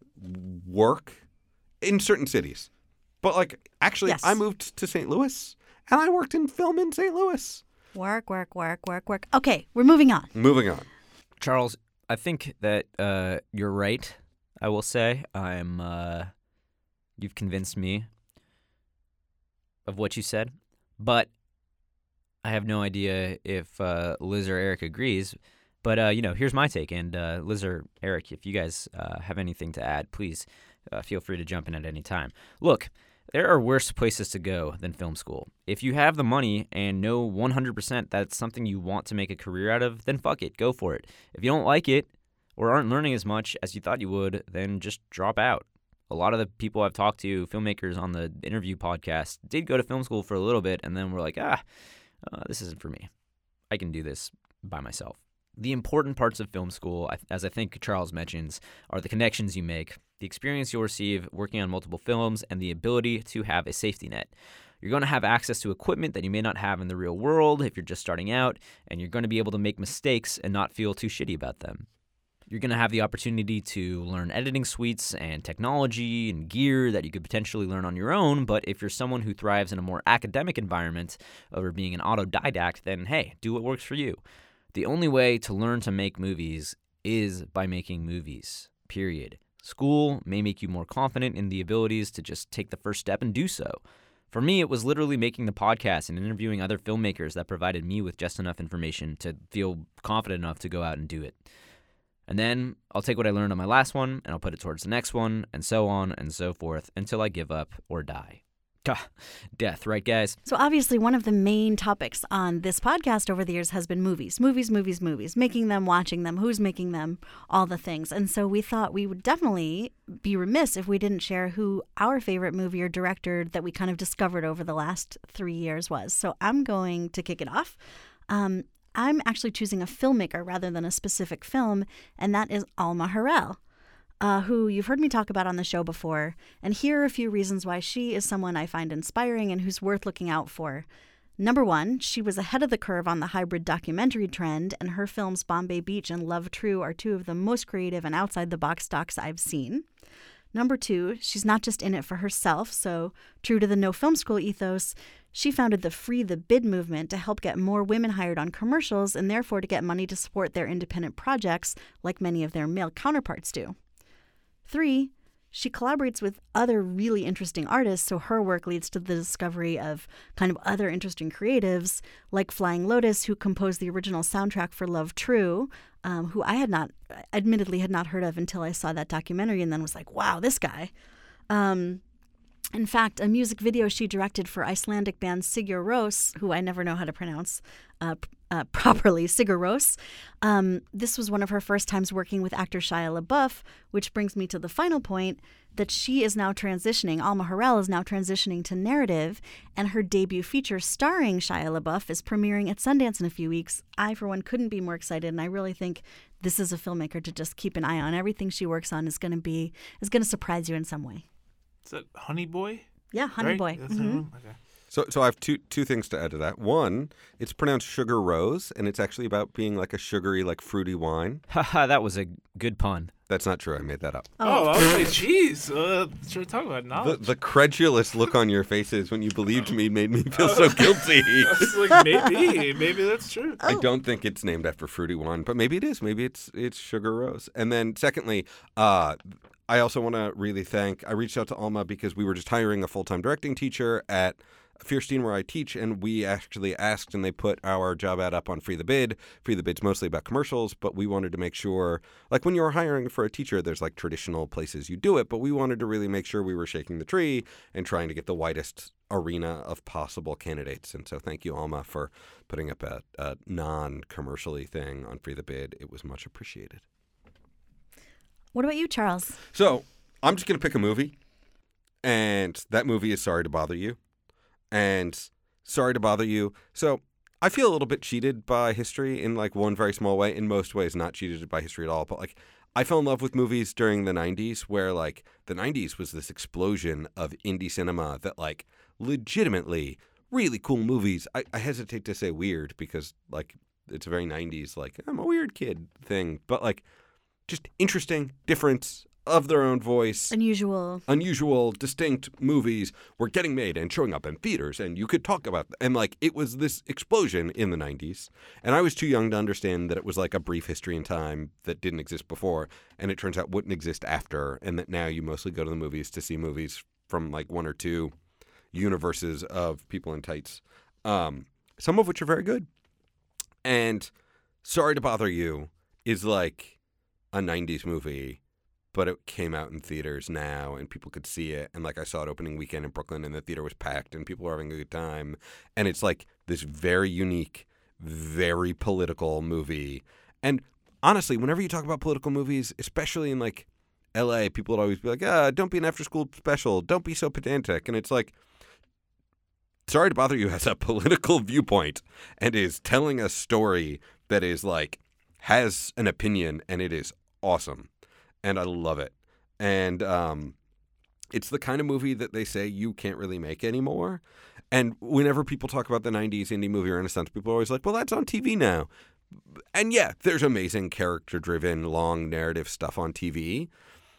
work in certain cities. But, like, actually, Yes. I moved to Saint Louis, and I worked in film in Saint Louis. Work, work, work, work, work. Okay, we're moving on. Moving on. Charles, I think that uh, you're right. I will say I'm. Uh, you've convinced me of what you said, but I have no idea if uh, Liz or Eric agrees. But uh, you know, here's my take. And uh, Liz or Eric, if you guys uh, have anything to add, please uh, feel free to jump in at any time. Look. There are worse places to go than film school. If you have the money and know one hundred percent that's something you want to make a career out of, then fuck it, go for it. If you don't like it or aren't learning as much as you thought you would, then just drop out. A lot of the people I've talked to, filmmakers on the interview podcast, did go to film school for a little bit and then were like, ah, uh, this isn't for me. I can do this by myself. The important parts of film school, as I think Charles mentions, are the connections you make, the experience you'll receive working on multiple films, and the ability to have a safety net. You're going to have access to equipment that you may not have in the real world if you're just starting out, and you're going to be able to make mistakes and not feel too shitty about them. You're going to have the opportunity to learn editing suites and technology and gear that you could potentially learn on your own, but if you're someone who thrives in a more academic environment over being an autodidact, then hey, do what works for you. The only way to learn to make movies is by making movies, period. School may make you more confident in the abilities to just take the first step and do so. For me, it was literally making the podcast and interviewing other filmmakers that provided me with just enough information to feel confident enough to go out and do it. And then I'll take what I learned on my last one and I'll put it towards the next one and so on and so forth until I give up or die. Death, right, guys? So obviously one of the main topics on this podcast over the years has been movies. Movies, movies, movies. Making them, watching them, who's making them, all the things. And so we thought we would definitely be remiss if we didn't share who our favorite movie or director that we kind of discovered over the last three years was. So I'm going to kick it off. Um, I'm actually choosing a filmmaker rather than a specific film, and that is Alma Har'el. Uh, who you've heard me talk about on the show before, and here are a few reasons why she is someone I find inspiring and who's worth looking out for. Number one, she was ahead of the curve on the hybrid documentary trend, and her films Bombay Beach and Love True are two of the most creative and outside-the-box docs I've seen. Number two, she's not just in it for herself, so true to the no film school ethos, she founded the Free the Bid movement to help get more women hired on commercials and therefore to get money to support their independent projects like many of their male counterparts do. Three, she collaborates with other really interesting artists, so her work leads to the discovery of kind of other interesting creatives, like Flying Lotus, who composed the original soundtrack for Love True, um, who I had not, admittedly had not heard of until I saw that documentary and then was like, wow, this guy. Um, in fact, a music video she directed for Icelandic band Sigur Rós, who I never know how to pronounce uh, uh, properly, Sigur Rós. Um, this was one of her first times working with actor Shia LaBeouf, which brings me to the final point, that she is now transitioning, Alma Har'el is now transitioning to narrative, and her debut feature starring Shia LaBeouf is premiering at Sundance in a few weeks. I, for one, couldn't be more excited, and I really think this is a filmmaker to just keep an eye on. Everything she works on is going to be, is going to surprise you in some way. Is that Honey Boy? Yeah, Honey right? Boy. That's the Mm-hmm. one? Okay. So, so I have two two things to add to that. One, it's pronounced Sugar Rose, and it's actually about being like a sugary, like fruity wine. Haha, that was a good pun. That's not true. I made that up. Oh, I was like, jeez. Uh, sure, talk about The, knowledge. the credulous look on your faces when you believed me made me feel so guilty. I was like, maybe, maybe that's true. I don't think it's named after fruity wine, but maybe it is. Maybe it's it's Sugar Rose. And then secondly, uh, I also want to really thank, I reached out to Alma because we were just hiring a full-time directing teacher at Fierstein, where I teach, and we actually asked, and they put our job ad up on Free the Bid. Free the Bid's mostly about commercials, but we wanted to make sure, like when you're hiring for a teacher, there's like traditional places you do it, but we wanted to really make sure we were shaking the tree and trying to get the widest arena of possible candidates. And so thank you, Alma, for putting up a, a non-commercially thing on Free the Bid. It was much appreciated. What about you, Charles? So I'm just going to pick a movie, and that movie is Sorry to Bother You. And sorry to bother you. So I feel a little bit cheated by history in like one very small way. In most ways, not cheated by history at all. But like I fell in love with movies during the nineties, where like the nineties was this explosion of indie cinema that like legitimately really cool movies. I, I hesitate to say weird because like it's a very nineties, like I'm a weird kid thing. But like just interesting, different, of their own voice, Unusual. unusual, distinct movies were getting made and showing up in theaters, and you could talk about them. And, like, it was this explosion in the nineties. And I was too young to understand that it was like a brief history in time that didn't exist before, and it turns out wouldn't exist after, and that now you mostly go to the movies to see movies from, like, one or two universes of people in tights, um, some of which are very good. And Sorry to Bother You is like a nineties movie, but it came out in theaters now and people could see it. And like I saw it opening weekend in Brooklyn and the theater was packed and people were having a good time. And it's like this very unique, very political movie. And honestly, whenever you talk about political movies, especially in like L A, people would always be like, ah, don't be an after school special. Don't be so pedantic. And it's like, Sorry to Bother You has a political viewpoint and is telling a story that is like, has an opinion, and it is awesome. And I love it. And um, it's the kind of movie that they say you can't really make anymore. And whenever people talk about the nineties indie movie renaissance, people are always like, well, that's on T V now. And yeah, there's amazing character-driven, long narrative stuff on T V.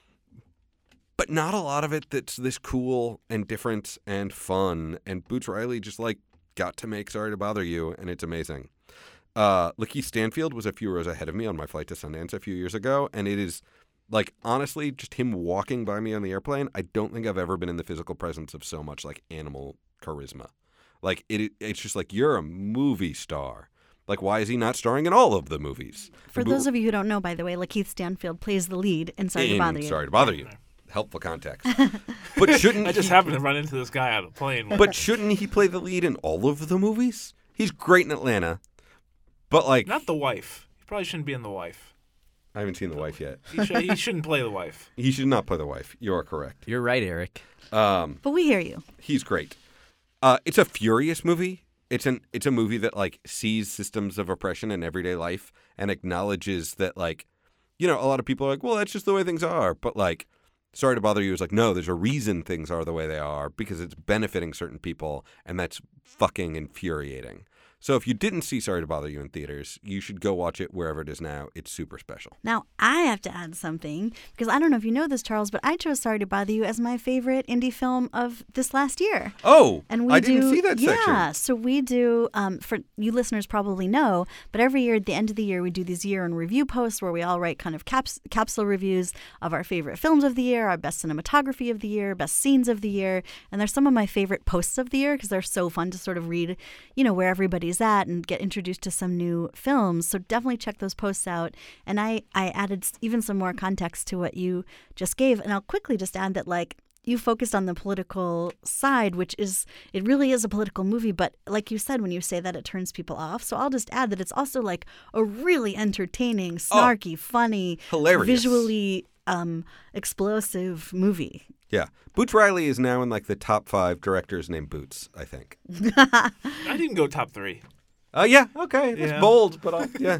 But not a lot of it that's this cool and different and fun. And Boots Riley just, like, got to make Sorry to Bother You, and it's amazing. Uh, Lakeith Stanfield was a few rows ahead of me on my flight to Sundance a few years ago, and it is, like, honestly, just him walking by me on the airplane, I don't think I've ever been in the physical presence of so much, like, animal charisma. Like, it, it's just like, you're a movie star. Like, why is he not starring in all of the movies? For those of you who don't know, by the way, Lakeith Stanfield plays the lead in Sorry to Bother You. Sorry to Bother You. Helpful context. But shouldn't I just he, happened to run into this guy on a plane. But shouldn't he play the lead in all of the movies? He's great in Atlanta. But, like... Not the wife. He probably shouldn't be in The Wife. I haven't seen The Wife yet. He, should, he shouldn't play the wife. He should not play the wife. You are correct. You're right, Eric. Um, But we hear you. he's great. Uh, it's a furious movie. It's an it's a movie that, like, sees systems of oppression in everyday life and acknowledges that, like, you know, a lot of people are like, well, that's just the way things are. But, like, Sorry to Bother You is like, no, there's a reason things are the way they are because it's benefiting certain people, and that's fucking infuriating. So if you didn't see Sorry to Bother You in theaters, you should go watch it wherever it is now. It's super special. Now, I have to add something, because I don't know if you know this, Charles, but I chose Sorry to Bother You as my favorite indie film of this last year. Oh, And we I do, didn't see that yeah, section. so we do, um, for you listeners probably know, but every year at the end of the year, we do these year in review posts where we all write kind of caps, capsule reviews of our favorite films of the year, our best cinematography of the year, best scenes of the year. And they're some of my favorite posts of the year because they're so fun to sort of read, you know, where everybody's at and get introduced to some new films. So definitely check those posts out. And I, I added even some more context to what you just gave. And I'll quickly just add that, like, you focused on the political side, which is, it really is a political movie. But like you said, when you say that, it turns people off. So I'll just add that it's also like a really entertaining, snarky, oh, funny, hilarious, visually um, explosive movie. Yeah. Boots Riley is now in, like, the top five directors named Boots, I think. I didn't go top three. Uh, yeah, okay, that's Yeah. bold, but I'll, yeah.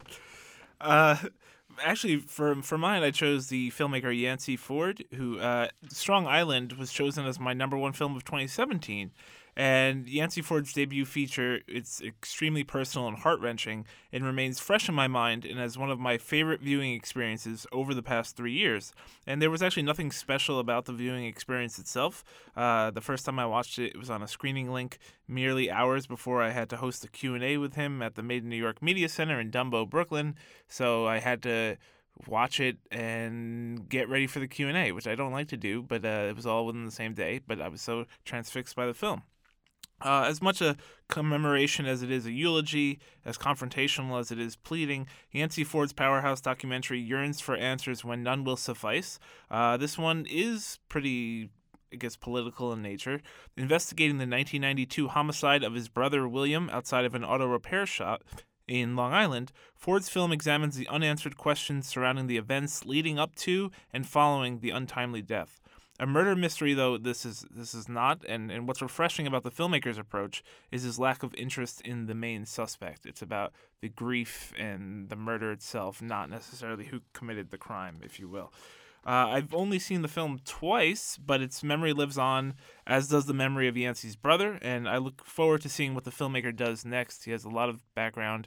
Uh, actually, for for mine, I chose the filmmaker Yancey Ford, who uh, Strong Island was chosen as my number one film of twenty seventeen. And Yancey Ford's debut feature, it's extremely personal and heart-wrenching and remains fresh in my mind and as one of my favorite viewing experiences over the past three years. And there was actually nothing special about the viewing experience itself. Uh, the first time I watched it, it was on a screening link merely hours before I had to host a Q and A with him at the Made in New York Media Center in Dumbo, Brooklyn. So I had to watch it and get ready for the Q and A, which I don't like to do, but uh, it was all within the same day. But I was so transfixed by the film. Uh, as much a commemoration as it is a eulogy, as confrontational as it is pleading, Yancey Ford's powerhouse documentary yearns for answers when none will suffice. Uh, this one is pretty, I guess, political in nature. Investigating the nineteen ninety-two homicide of his brother William outside of an auto repair shop in Long Island, Ford's film examines the unanswered questions surrounding the events leading up to and following the untimely death. A murder mystery, though, this is this is not, and, and what's refreshing about the filmmaker's approach is his lack of interest in the main suspect. It's about the grief and the murder itself, not necessarily who committed the crime, if you will. Uh, I've only seen the film twice, but its memory lives on, as does the memory of Yancey's brother, and I look forward to seeing what the filmmaker does next. He has a lot of background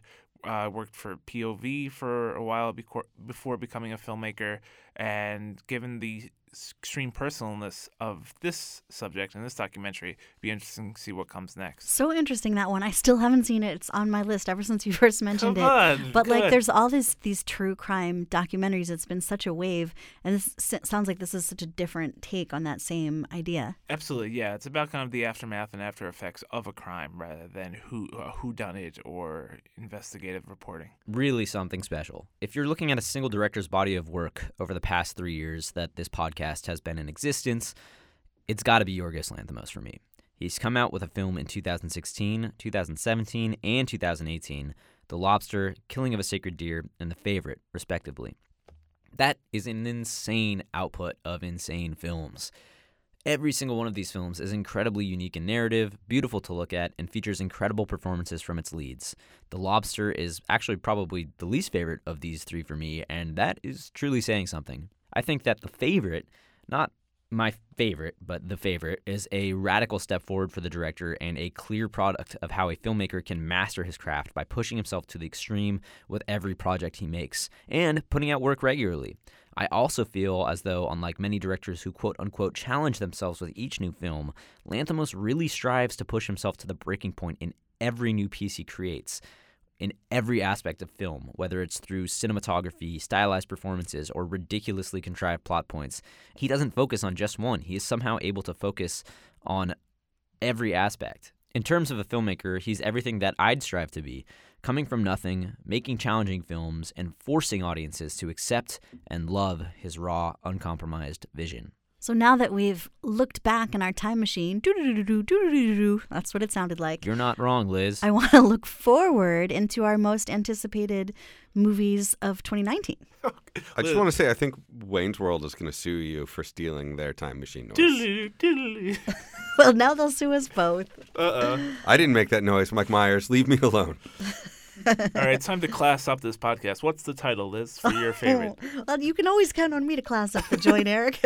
uh, worked for P O V for a while before before becoming a filmmaker, and given the extreme personalness of this subject and this documentary, it'd be interesting to see what comes next. So interesting, that one. I still haven't seen it. It's on my list ever since you first mentioned Come it. on, But like, good. there's all these these true crime documentaries. It's been such a wave, and this s- sounds like this is such a different take on that same idea. Absolutely, yeah. It's about kind of the aftermath and after effects of a crime rather than who uh, who done it or investigative reporting. Really something special. If you're looking at a single director's body of work over the past three years that this podcast has been in existence, it's got to be Yorgos Lanthimos for me. He's come out with a film in two thousand sixteen, two thousand seventeen, and two thousand eighteen, The Lobster, Killing of a Sacred Deer, and The Favorite, respectively. That is an insane output of insane films. Every single one of these films is incredibly unique in narrative, beautiful to look at, and features incredible performances from its leads. The Lobster is actually probably the least favorite of these three for me, and that is truly saying something. I think that The Favorite, not my favorite, but The Favorite, is a radical step forward for the director and a clear product of how a filmmaker can master his craft by pushing himself to the extreme with every project he makes, and putting out work regularly. I also feel as though, unlike many directors who quote-unquote challenge themselves with each new film, Lanthimos really strives to push himself to the breaking point in every new piece he creates, in every aspect of film, whether it's through cinematography, stylized performances, or ridiculously contrived plot points. He doesn't focus on just one. He is somehow able to focus on every aspect. In terms of a filmmaker, he's everything that I'd strive to be, coming from nothing, making challenging films, and forcing audiences to accept and love his raw, uncompromised vision. So now that we've looked back in our time machine, doo-doo-doo-doo, doo-doo-doo-doo, that's what it sounded like. You're not wrong, Liz. I want to look forward into our most anticipated movies of twenty nineteen. I just want to say, I think Wayne's World is going to sue you for stealing their time machine noise. Diddly, diddly. Well, now they'll sue us both. Uh-oh. I didn't make that noise, Mike Myers. Leave me alone. All right, it's time to class up this podcast. What's the title, Liz, for your favorite? Well, you can always count on me to class up the joint, Eric.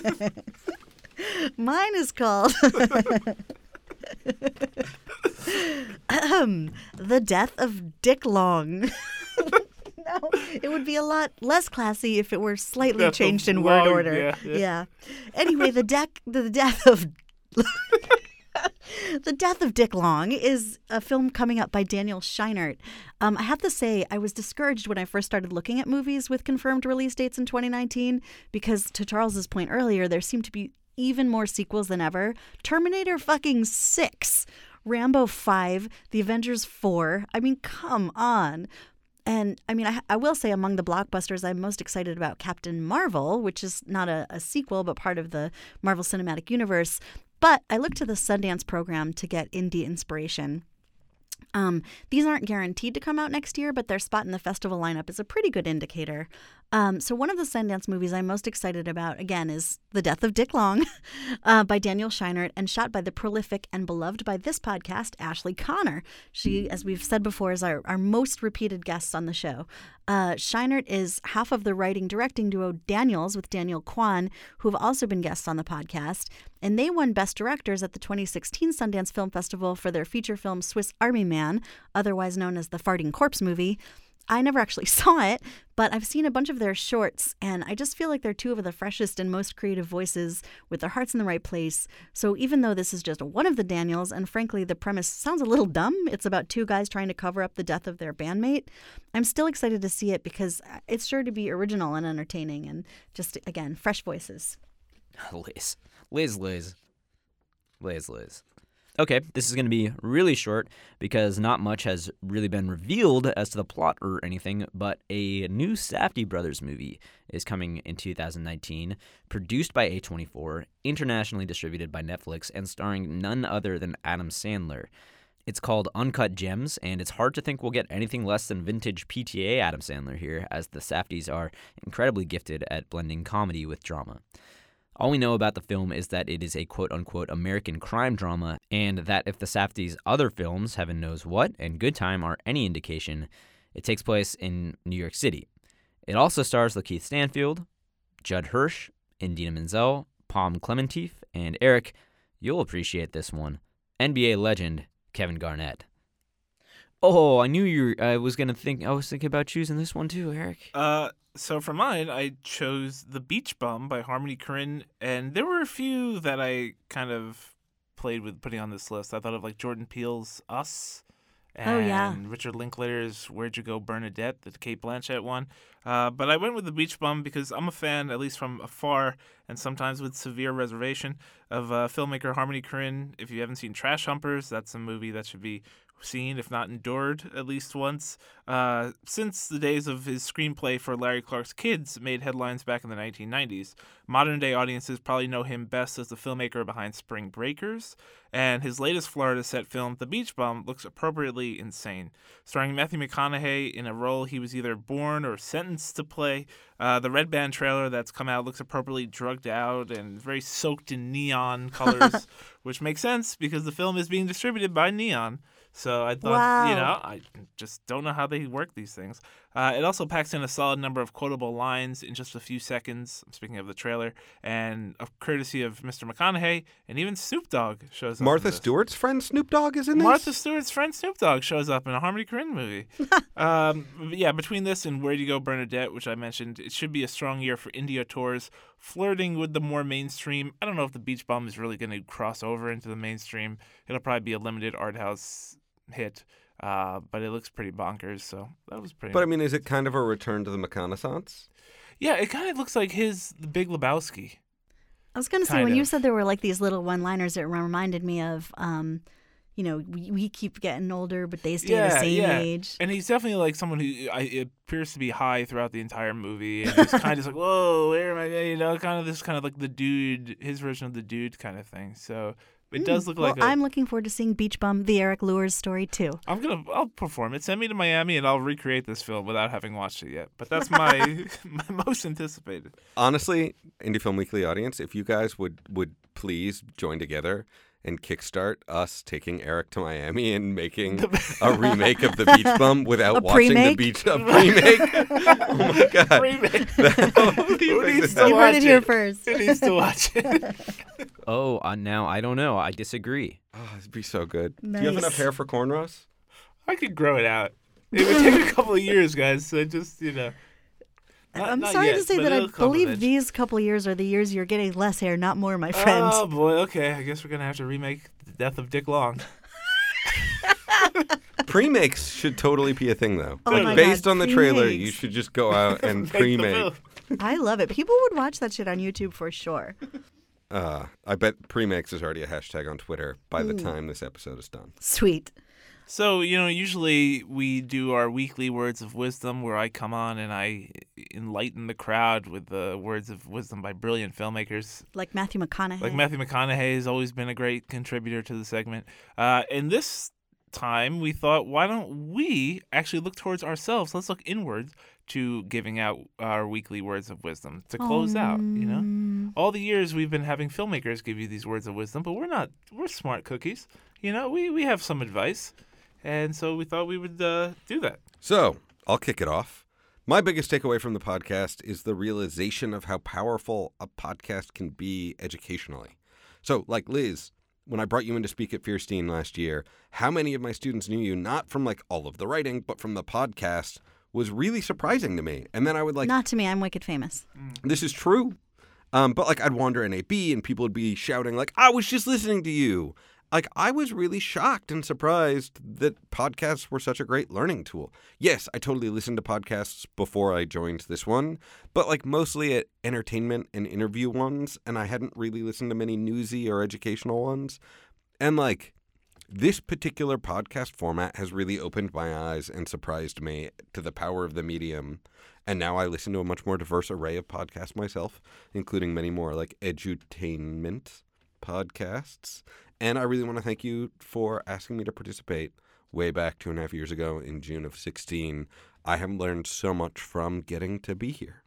Mine is called um, The Death of Dick Long. No, it would be a lot less classy if it were slightly Death of changed in Long, word order. yeah, yeah. Anyway, the deck, the death of The Death of Dick Long is a film coming up by Daniel Scheinert. Um, I have to say, I was discouraged when I first started looking at movies with confirmed release dates in twenty nineteen because, to Charles's point earlier, there seemed to be even more sequels than ever. Terminator fucking six, Rambo five, The Avengers four. I mean, come on. And I mean, I, I will say among the blockbusters, I'm most excited about Captain Marvel, which is not a, a sequel, but part of the Marvel Cinematic Universe. But I look to the Sundance program to get indie inspiration. Um, these aren't guaranteed to come out next year, but their spot in the festival lineup is a pretty good indicator. Um, so one of the Sundance movies I'm most excited about, again, is The Death of Dick Long uh, by Daniel Scheinert and shot by the prolific and beloved by this podcast, Ashley Connor. She, as we've said before, is our, our most repeated guest on the show. Uh, Scheinert is half of the writing-directing duo Daniels with Daniel Kwan, who have also been guests on the podcast. And they won Best Directors at the twenty sixteen Sundance Film Festival for their feature film Swiss Army Man, otherwise known as the Farting Corpse movie. I never actually saw it, but I've seen a bunch of their shorts, and I just feel like they're two of the freshest and most creative voices with their hearts in the right place. So even though this is just one of the Daniels, and frankly the premise sounds a little dumb, it's about two guys trying to cover up the death of their bandmate, I'm still excited to see it because it's sure to be original and entertaining and just, again, fresh voices. Liz. Liz, Liz. Liz, Liz. Okay, this is going to be really short because not much has really been revealed as to the plot or anything, but a new Safdie Brothers movie is coming in two thousand nineteen, produced by A twenty-four, internationally distributed by Netflix, and starring none other than Adam Sandler. It's called Uncut Gems, and it's hard to think we'll get anything less than vintage P T A Adam Sandler here, as the Safdies are incredibly gifted at blending comedy with drama. All we know about the film is that it is a quote-unquote American crime drama, and that if the Safdies' other films, Heaven Knows What and Good Time, are any indication, it takes place in New York City. It also stars Lakeith Stanfield, Judd Hirsch, Indina Menzel, Palm Clementif, and Eric, you'll appreciate this one, N B A legend Kevin Garnett. Oh, I knew you. Were, I was gonna think. I was thinking about choosing this one too, Eric. Uh, so for mine, I chose The Beach Bum by Harmony Korine, and there were a few that I kind of played with putting on this list. I thought of like Jordan Peele's Us, and Oh, yeah. Richard Linklater's Where'd You Go, Bernadette, the Kate Blanchett one. Uh, but I went with The Beach Bum because I'm a fan, at least from afar, and sometimes with severe reservation, of uh, filmmaker Harmony Korine. If you haven't seen Trash Humpers, that's a movie that should be seen, if not endured, at least once. Uh, since the days of his screenplay for Larry Clark's Kids made headlines back in the nineteen nineties, modern-day audiences probably know him best as the filmmaker behind Spring Breakers, and his latest Florida-set film, The Beach Bum, looks appropriately insane. Starring Matthew McConaughey in a role he was either born or sentenced to play, uh, the Red Band trailer that's come out looks appropriately drugged out and very soaked in neon colors, which makes sense because the film is being distributed by Neon. So I thought, Wow. you know, I just don't know how they work these things. Uh, it also packs in a solid number of quotable lines in just a few seconds, speaking of the trailer, and a courtesy of Mister McConaughey, and even Snoop Dogg shows up. Martha in this. Stewart's friend Snoop Dogg is in this? Martha Stewart's friend Snoop Dogg shows up in a Harmony Korine movie. um, but yeah, between this and Where'd You Go, Bernadette, which I mentioned, it should be a strong year for indie auteurs, flirting with the more mainstream. I don't know if The Beach Bum is really going to cross over into the mainstream. It'll probably be a limited art house hit, uh, but it looks pretty bonkers, so that was pretty But I mean, is it kind of a return to the McConaissance? Yeah, it kind of looks like his The Big Lebowski. I was going to say, Kind when you of. said there were like these little one-liners, it reminded me of, um, you know, we, we keep getting older, but they stay the same age. And he's definitely like someone who I, it appears to be high throughout the entire movie, and he's kind of just like, whoa, where am I? You know, kind of this kind of like the dude, his version of the dude kind of thing. So it does look well, like a, I'm looking forward to seeing Beach Bum, the Eric Lures story, too. I'm gonna I'll perform it. Send me to Miami, and I'll recreate this film without having watched it yet. But that's my my most anticipated. Honestly, Indie Film Weekly audience, if you guys would, would please join together and kickstart us taking Eric to Miami and making a remake of The Beach Bum without A watching the pre-make? beach a remake. Oh my god. Remake. That- Who needs to You watch heard it here it? first. Who needs to watch it? Oh, uh, now I don't know. I disagree. Oh, it'd be so good. Do you have Nice. enough hair for cornrows? I could grow it out. It would take a couple of years, guys. So just you know. Not- I'm not sorry yet, to say but that I it'll come believe eventually. these couple of years are the years you're getting less hair, not more, my friend. Oh boy, okay. I guess we're gonna have to remake The Death of Dick Long. Pre-makes should totally be a thing, though. Oh Like, my based God, on the trailer, pre-makes. you should just go out and Make the pre-make. film. I love it. People would watch that shit on YouTube for sure. Uh, I bet pre-makes is already a hashtag on Twitter by the time this episode is done. Sweet. So, you know, usually we do our weekly words of wisdom where I come on and I enlighten the crowd with the words of wisdom by brilliant filmmakers. Like Matthew McConaughey. Like Matthew McConaughey has always been a great contributor to the segment. Uh, and this time we thought, why don't we actually look towards ourselves? Let's look inwards to giving out our weekly words of wisdom to close out, you know? All the years we've been having filmmakers give you these words of wisdom, but we're not, we're smart cookies. You know, we, we have some advice. And so we thought we would uh, do that. So, I'll kick it off. My biggest takeaway from the podcast is the realization of how powerful a podcast can be educationally. So, like Liz, when I brought you in to speak at Fierstein last year, how many of my students knew you, not from like all of the writing, but from the podcast, was really surprising to me. And then I would like, Not to me. I'm wicked famous. this is true. Um, but like I'd wander in A B and people would be shouting like, I was just listening to you. Like, I was really shocked and surprised that podcasts were such a great learning tool. Yes, I totally listened to podcasts before I joined this one, but like mostly at entertainment and interview ones, and I hadn't really listened to many newsy or educational ones. And like, this particular podcast format has really opened my eyes and surprised me to the power of the medium. And now I listen to a much more diverse array of podcasts myself, including many more like edutainment podcasts. And I really want to thank you for asking me to participate way back two and a half years ago in June of sixteen. I have learned so much from getting to be here.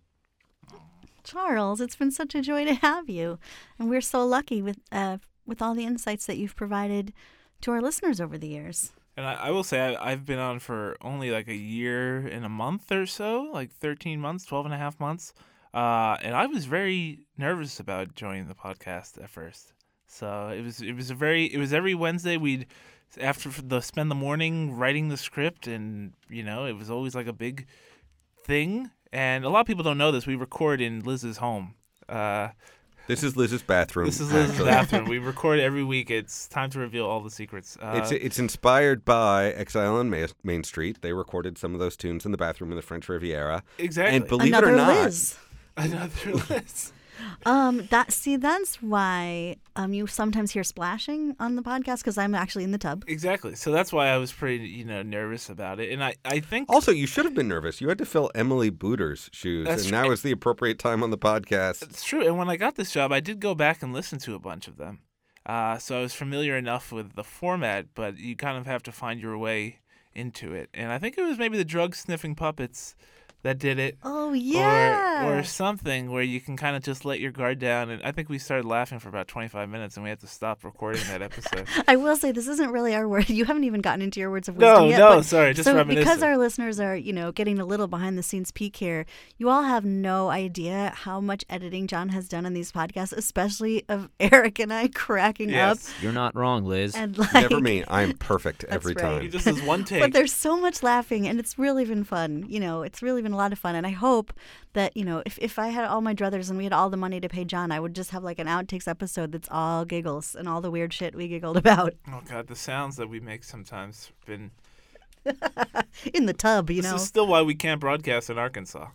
Charles, it's been such a joy to have you. And we're so lucky with uh, with all the insights that you've provided to our listeners over the years. And I, I will say I, I've been on for only like a year and a month or so, like thirteen months, twelve and a half months. Uh, and I was very nervous about joining the podcast at first. So it was it was a very it was every Wednesday we'd after the spend the morning writing the script, and you know it was always like a big thing. And a lot of people don't know this. We record in Liz's home. Uh, This is Liz's bathroom. this is Liz's actually. bathroom. We record every week. It's time to reveal all the secrets. Uh, It's it's inspired by Exile on Ma- Main Street. They recorded some of those tunes in the bathroom in the French Riviera. exactly. And believe Another it or not, Liz. Another Liz. Um, that see, that's why um you sometimes hear splashing on the podcast because I'm actually in the tub. Exactly. So that's why I was pretty, you know, nervous about it. And I, I think also you should have been nervous. You had to fill Emily Booter's shoes, That's and now right. is the appropriate time on the podcast. it's true. And when I got this job, I did go back and listen to a bunch of them. Uh, so I was familiar enough with the format, but you kind of have to find your way into it. And I think it was maybe the drug sniffing puppets that did it. Oh yeah. Or, or something where you can kind of just let your guard down. And I think we started laughing for about twenty-five minutes and we had to stop recording that episode. I will say this isn't really our word. You haven't even gotten into your words of No, wisdom yet. no, but- sorry, just so reminiscing. because our listeners are, you know, getting a little behind the scenes peek here, you all have no idea how much editing John has done on these podcasts, especially of Eric and I cracking Yes. up You're not wrong, Liz. and like. Never me. I'm perfect every right. time. He just does one take. But there's so much laughing, and it's really been fun. You know, it's really been a lot of fun, and I hope that, you know, if, if I had all my druthers and we had all the money to pay John, I would just have like an outtakes episode that's all giggles and all the weird shit we giggled about Oh god, the sounds that we make sometimes have been. in the tub, you This know. is still why we can't broadcast in Arkansas.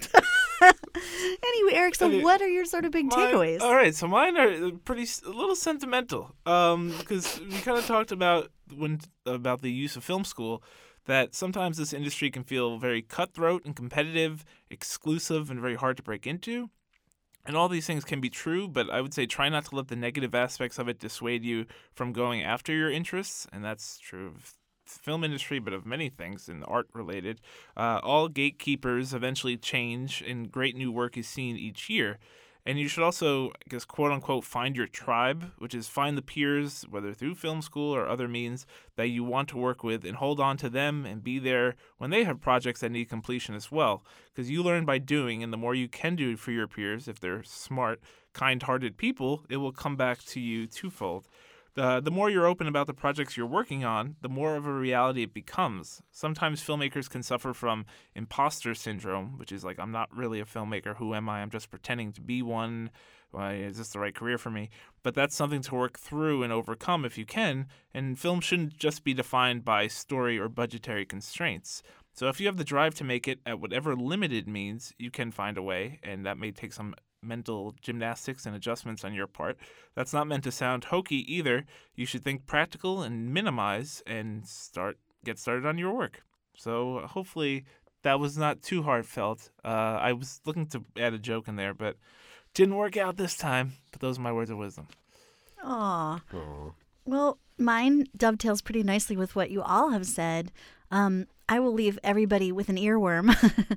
Anyway, Eric, so Okay. what are your sort of big Mine- takeaways? All right, so mine are pretty s- a little sentimental. Um, because we kind of talked about when about the use of film school, that sometimes this industry can feel very cutthroat and competitive, exclusive, and very hard to break into. And all these things can be true, but I would say try not to let the negative aspects of it dissuade you from going after your interests, and that's true of the film industry, but of many things in art related. Uh, all gatekeepers eventually change, and great new work is seen each year. And you should also, I guess, quote unquote, find your tribe, which is find the peers, whether through film school or other means, that you want to work with, and hold on to them and be there when they have projects that need completion as well. Because you learn by doing, and the more you can do for your peers, if they're smart, kind-hearted people, it will come back to you twofold. The, the more you're open about the projects you're working on, the more of a reality it becomes. Sometimes filmmakers can suffer from imposter syndrome, which is like, I'm not really a filmmaker. Who am I? I'm just pretending to be one. Why, is this the right career for me? But that's something to work through and overcome if you can. And film shouldn't just be defined by story or budgetary constraints. So if you have the drive to make it at whatever limited means, you can find a way, and that may take some mental gymnastics and adjustments on your part. That's not meant to sound hokey either. You should think practical and minimize and start get started on your work. So hopefully that was not too heartfelt. Uh, I was looking to add a joke in there, but didn't work out this time. But those are my words of wisdom. Aw. Aw. Well, mine dovetails pretty nicely with what you all have said. Um, I will leave everybody with an earworm.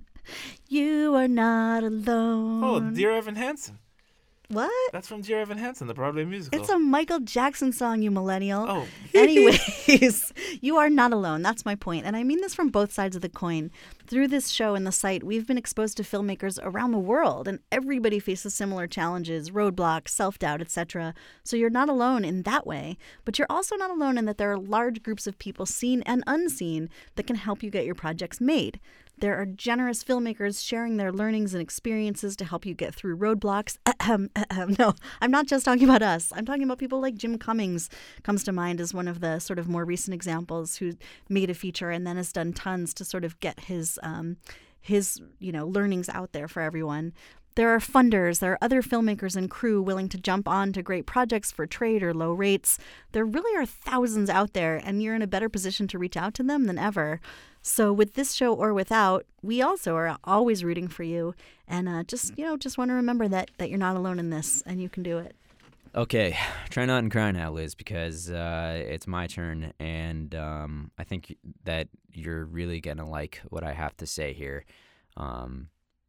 You are not alone. Oh, Dear Evan Hansen. What? That's from Dear Evan Hansen, the Broadway musical. It's a Michael Jackson song, you millennial. Oh. Anyways, you are not alone. That's my point. And I mean this from both sides of the coin. Through this show and the site, we've been exposed to filmmakers around the world, and everybody faces similar challenges, roadblocks, self-doubt, et cetera. So you're not alone in that way, but you're also not alone in that there are large groups of people, seen and unseen, that can help you get your projects made. There are generous filmmakers sharing their learnings and experiences to help you get through roadblocks. Ahem, ahem. No, I'm not just talking about us. I'm talking about people like Jim Cummings comes to mind as one of the sort of more recent examples who made a feature and then has done tons to sort of get his um, his you know learnings out there for everyone. There are funders, there are other filmmakers and crew willing to jump on to great projects for trade or low rates. There really are thousands out there, and you're in a better position to reach out to them than ever. So with this show or without, we also are always rooting for you. And uh, just, you know, just want to remember that that you're not alone in this and you can do it. Okay, try not and cry now, Liz, because uh, it's my turn, and um, I think that you're really going to like what I have to say here. Um,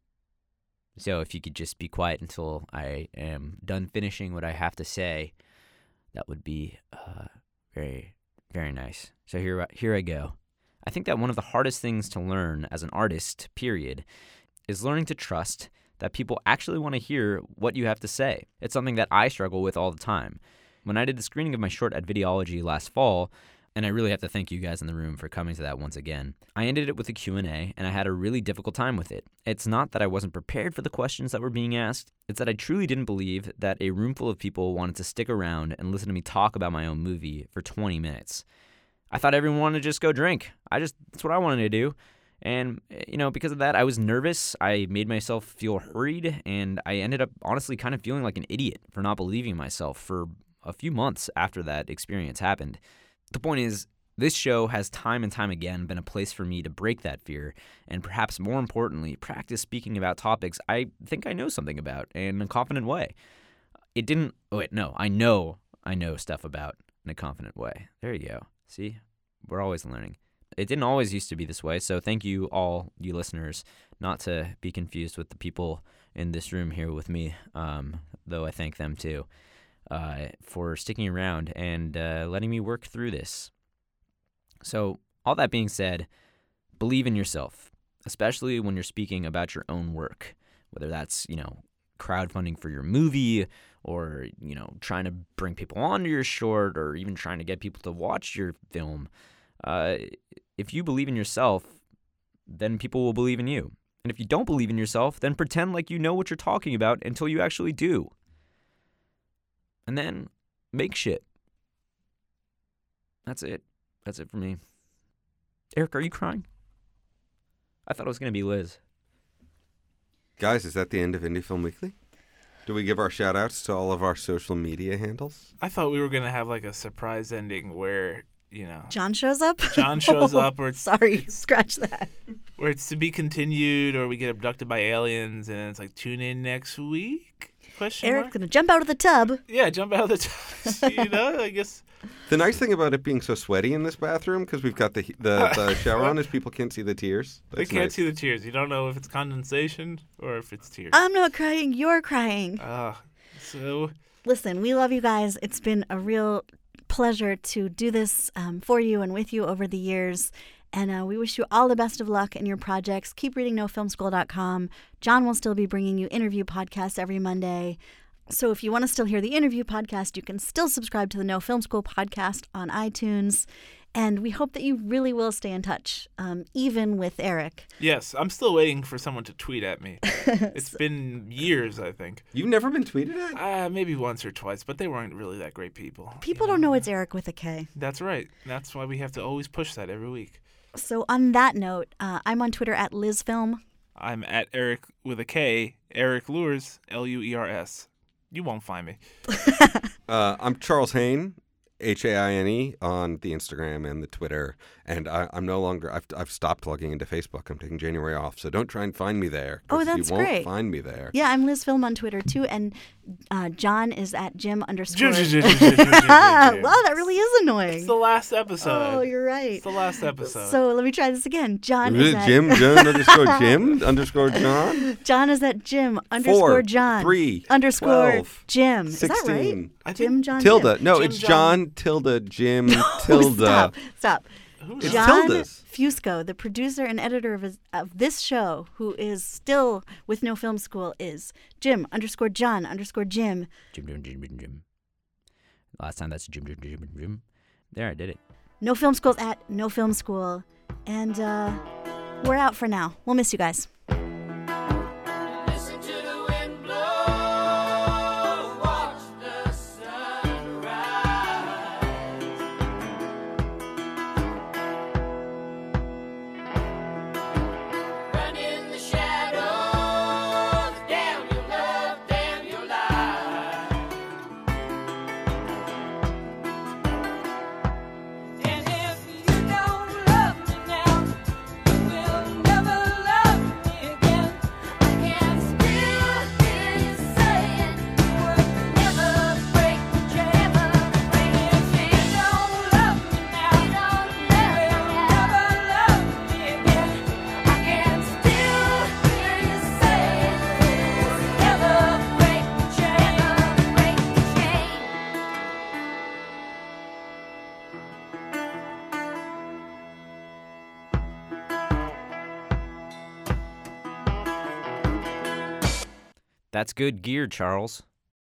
so if you could just be quiet until I am done finishing what I have to say, that would be uh, very, very nice. So here, here I go. I think that one of the hardest things to learn as an artist, period, is learning to trust that people actually want to hear what you have to say. It's something that I struggle with all the time. When I did the screening of my short at Videology last fall, and I really have to thank you guys in the room for coming to that once again, I ended it with a Q and A, and I had a really difficult time with it. It's not that I wasn't prepared for the questions that were being asked, it's that I truly didn't believe that a room full of people wanted to stick around and listen to me talk about my own movie for twenty minutes. I thought everyone wanted to just go drink. I just, that's what I wanted to do. And, you know, because of that, I was nervous, I made myself feel hurried, and I ended up honestly kind of feeling like an idiot for not believing in myself for a few months after that experience happened. The point is, this show has time and time again been a place for me to break that fear and perhaps more importantly, practice speaking about topics I think I know something about in a confident way. It didn't, oh wait, no, I know I know stuff about in a confident way. There you go. See, we're always learning. It didn't always used to be this way, so thank you all, you listeners, not to be confused with the people in this room here with me, um, though I thank them too. Uh, for sticking around and uh, letting me work through this. So, all that being said, believe in yourself, especially when you're speaking about your own work, whether that's, you know, crowdfunding for your movie or, you know, trying to bring people onto your short or even trying to get people to watch your film. Uh, if you believe in yourself, then people will believe in you. And if you don't believe in yourself, then pretend like you know what you're talking about until you actually do. And then make shit. That's it. That's it for me. Eric, are you crying? I thought it was going to be Liz. Guys, is that the end of Indie Film Weekly? Do we give our shout-outs to all of our social media handles? I thought we were going to have like a surprise ending where, you know, John shows up? John shows up or it's, Sorry, scratch that. where it's to be continued or we get abducted by aliens and it's like tune in next week? Question Eric's mark? going to jump out of the tub. Yeah, jump out of the tub. You know, I guess. The nice thing about it being so sweaty in this bathroom, because we've got the the, the shower on, is people can't see the tears. They That's can't nice. see the tears. You don't know if it's condensation or if it's tears. I'm not crying. You're crying. Ah, so Listen, we love you guys. It's been a real pleasure to do this um, for you and with you over the years. And uh, we wish you all the best of luck in your projects. Keep reading no film school dot com. John will still be bringing you interview podcasts every Monday. So if you want to still hear the interview podcast, you can still subscribe to the No Film School podcast on iTunes. And we hope that you really will stay in touch, um, even with Eric. yes, I'm still waiting for someone to tweet at me. It's been years, I think. You've never been tweeted at? Uh, maybe once or twice, but they weren't really that great people. People you don't know it's Eric with a K. That's right. That's why we have to always push that every week. So on that note, uh, I'm on Twitter at LizFilm. I'm at Eric with a K, Eric Lures, L U E R S. You won't find me. Uh, I'm Charles Haine, H A I N E, on the Instagram and the Twitter. And I, I'm no longer, I've, I've stopped logging into Facebook. I'm taking January off. So don't try and find me there. 'cause Oh, that's You won't great. find me there. Yeah, I'm LizFilm on Twitter too, and uh, John is at Jim underscore. Jim, Jim, Jim, Jim, Jim, Jim, Jim. Wow, that really is annoying. It's the last episode. Oh, you're right. It's the last episode. So let me try this again. John Is is it at Jim, John underscore Jim underscore John? John is at Jim underscore Four, John three, underscore twelve, Jim. Is that right? sixteen. I think Jim John Tilda. Jim. No, Jim, it's John. John, tilde, Jim, tilde. Stop. Stop. Who's It's that? John tildes. Fusco, the producer and editor of, his, of this show, who is still with No Film School, is Jim underscore John underscore Jim. Jim, Jim, Jim, Jim, Jim. Last time that's Jim, Jim, Jim, Jim, Jim. There, I did it. No Film School's at No Film School. And uh, we're out for now. We'll miss you guys. Listen to the wind blow, watch the sun rise. Run in the shadows, damn your love, damn your life. And if you don't love me now, you will never love me again. I can still hear you saying you would never break the chain. And if you don't love me now, you will never love me again. I can still hear you saying you would never break the chain. Break the chain. That's good gear, Charles.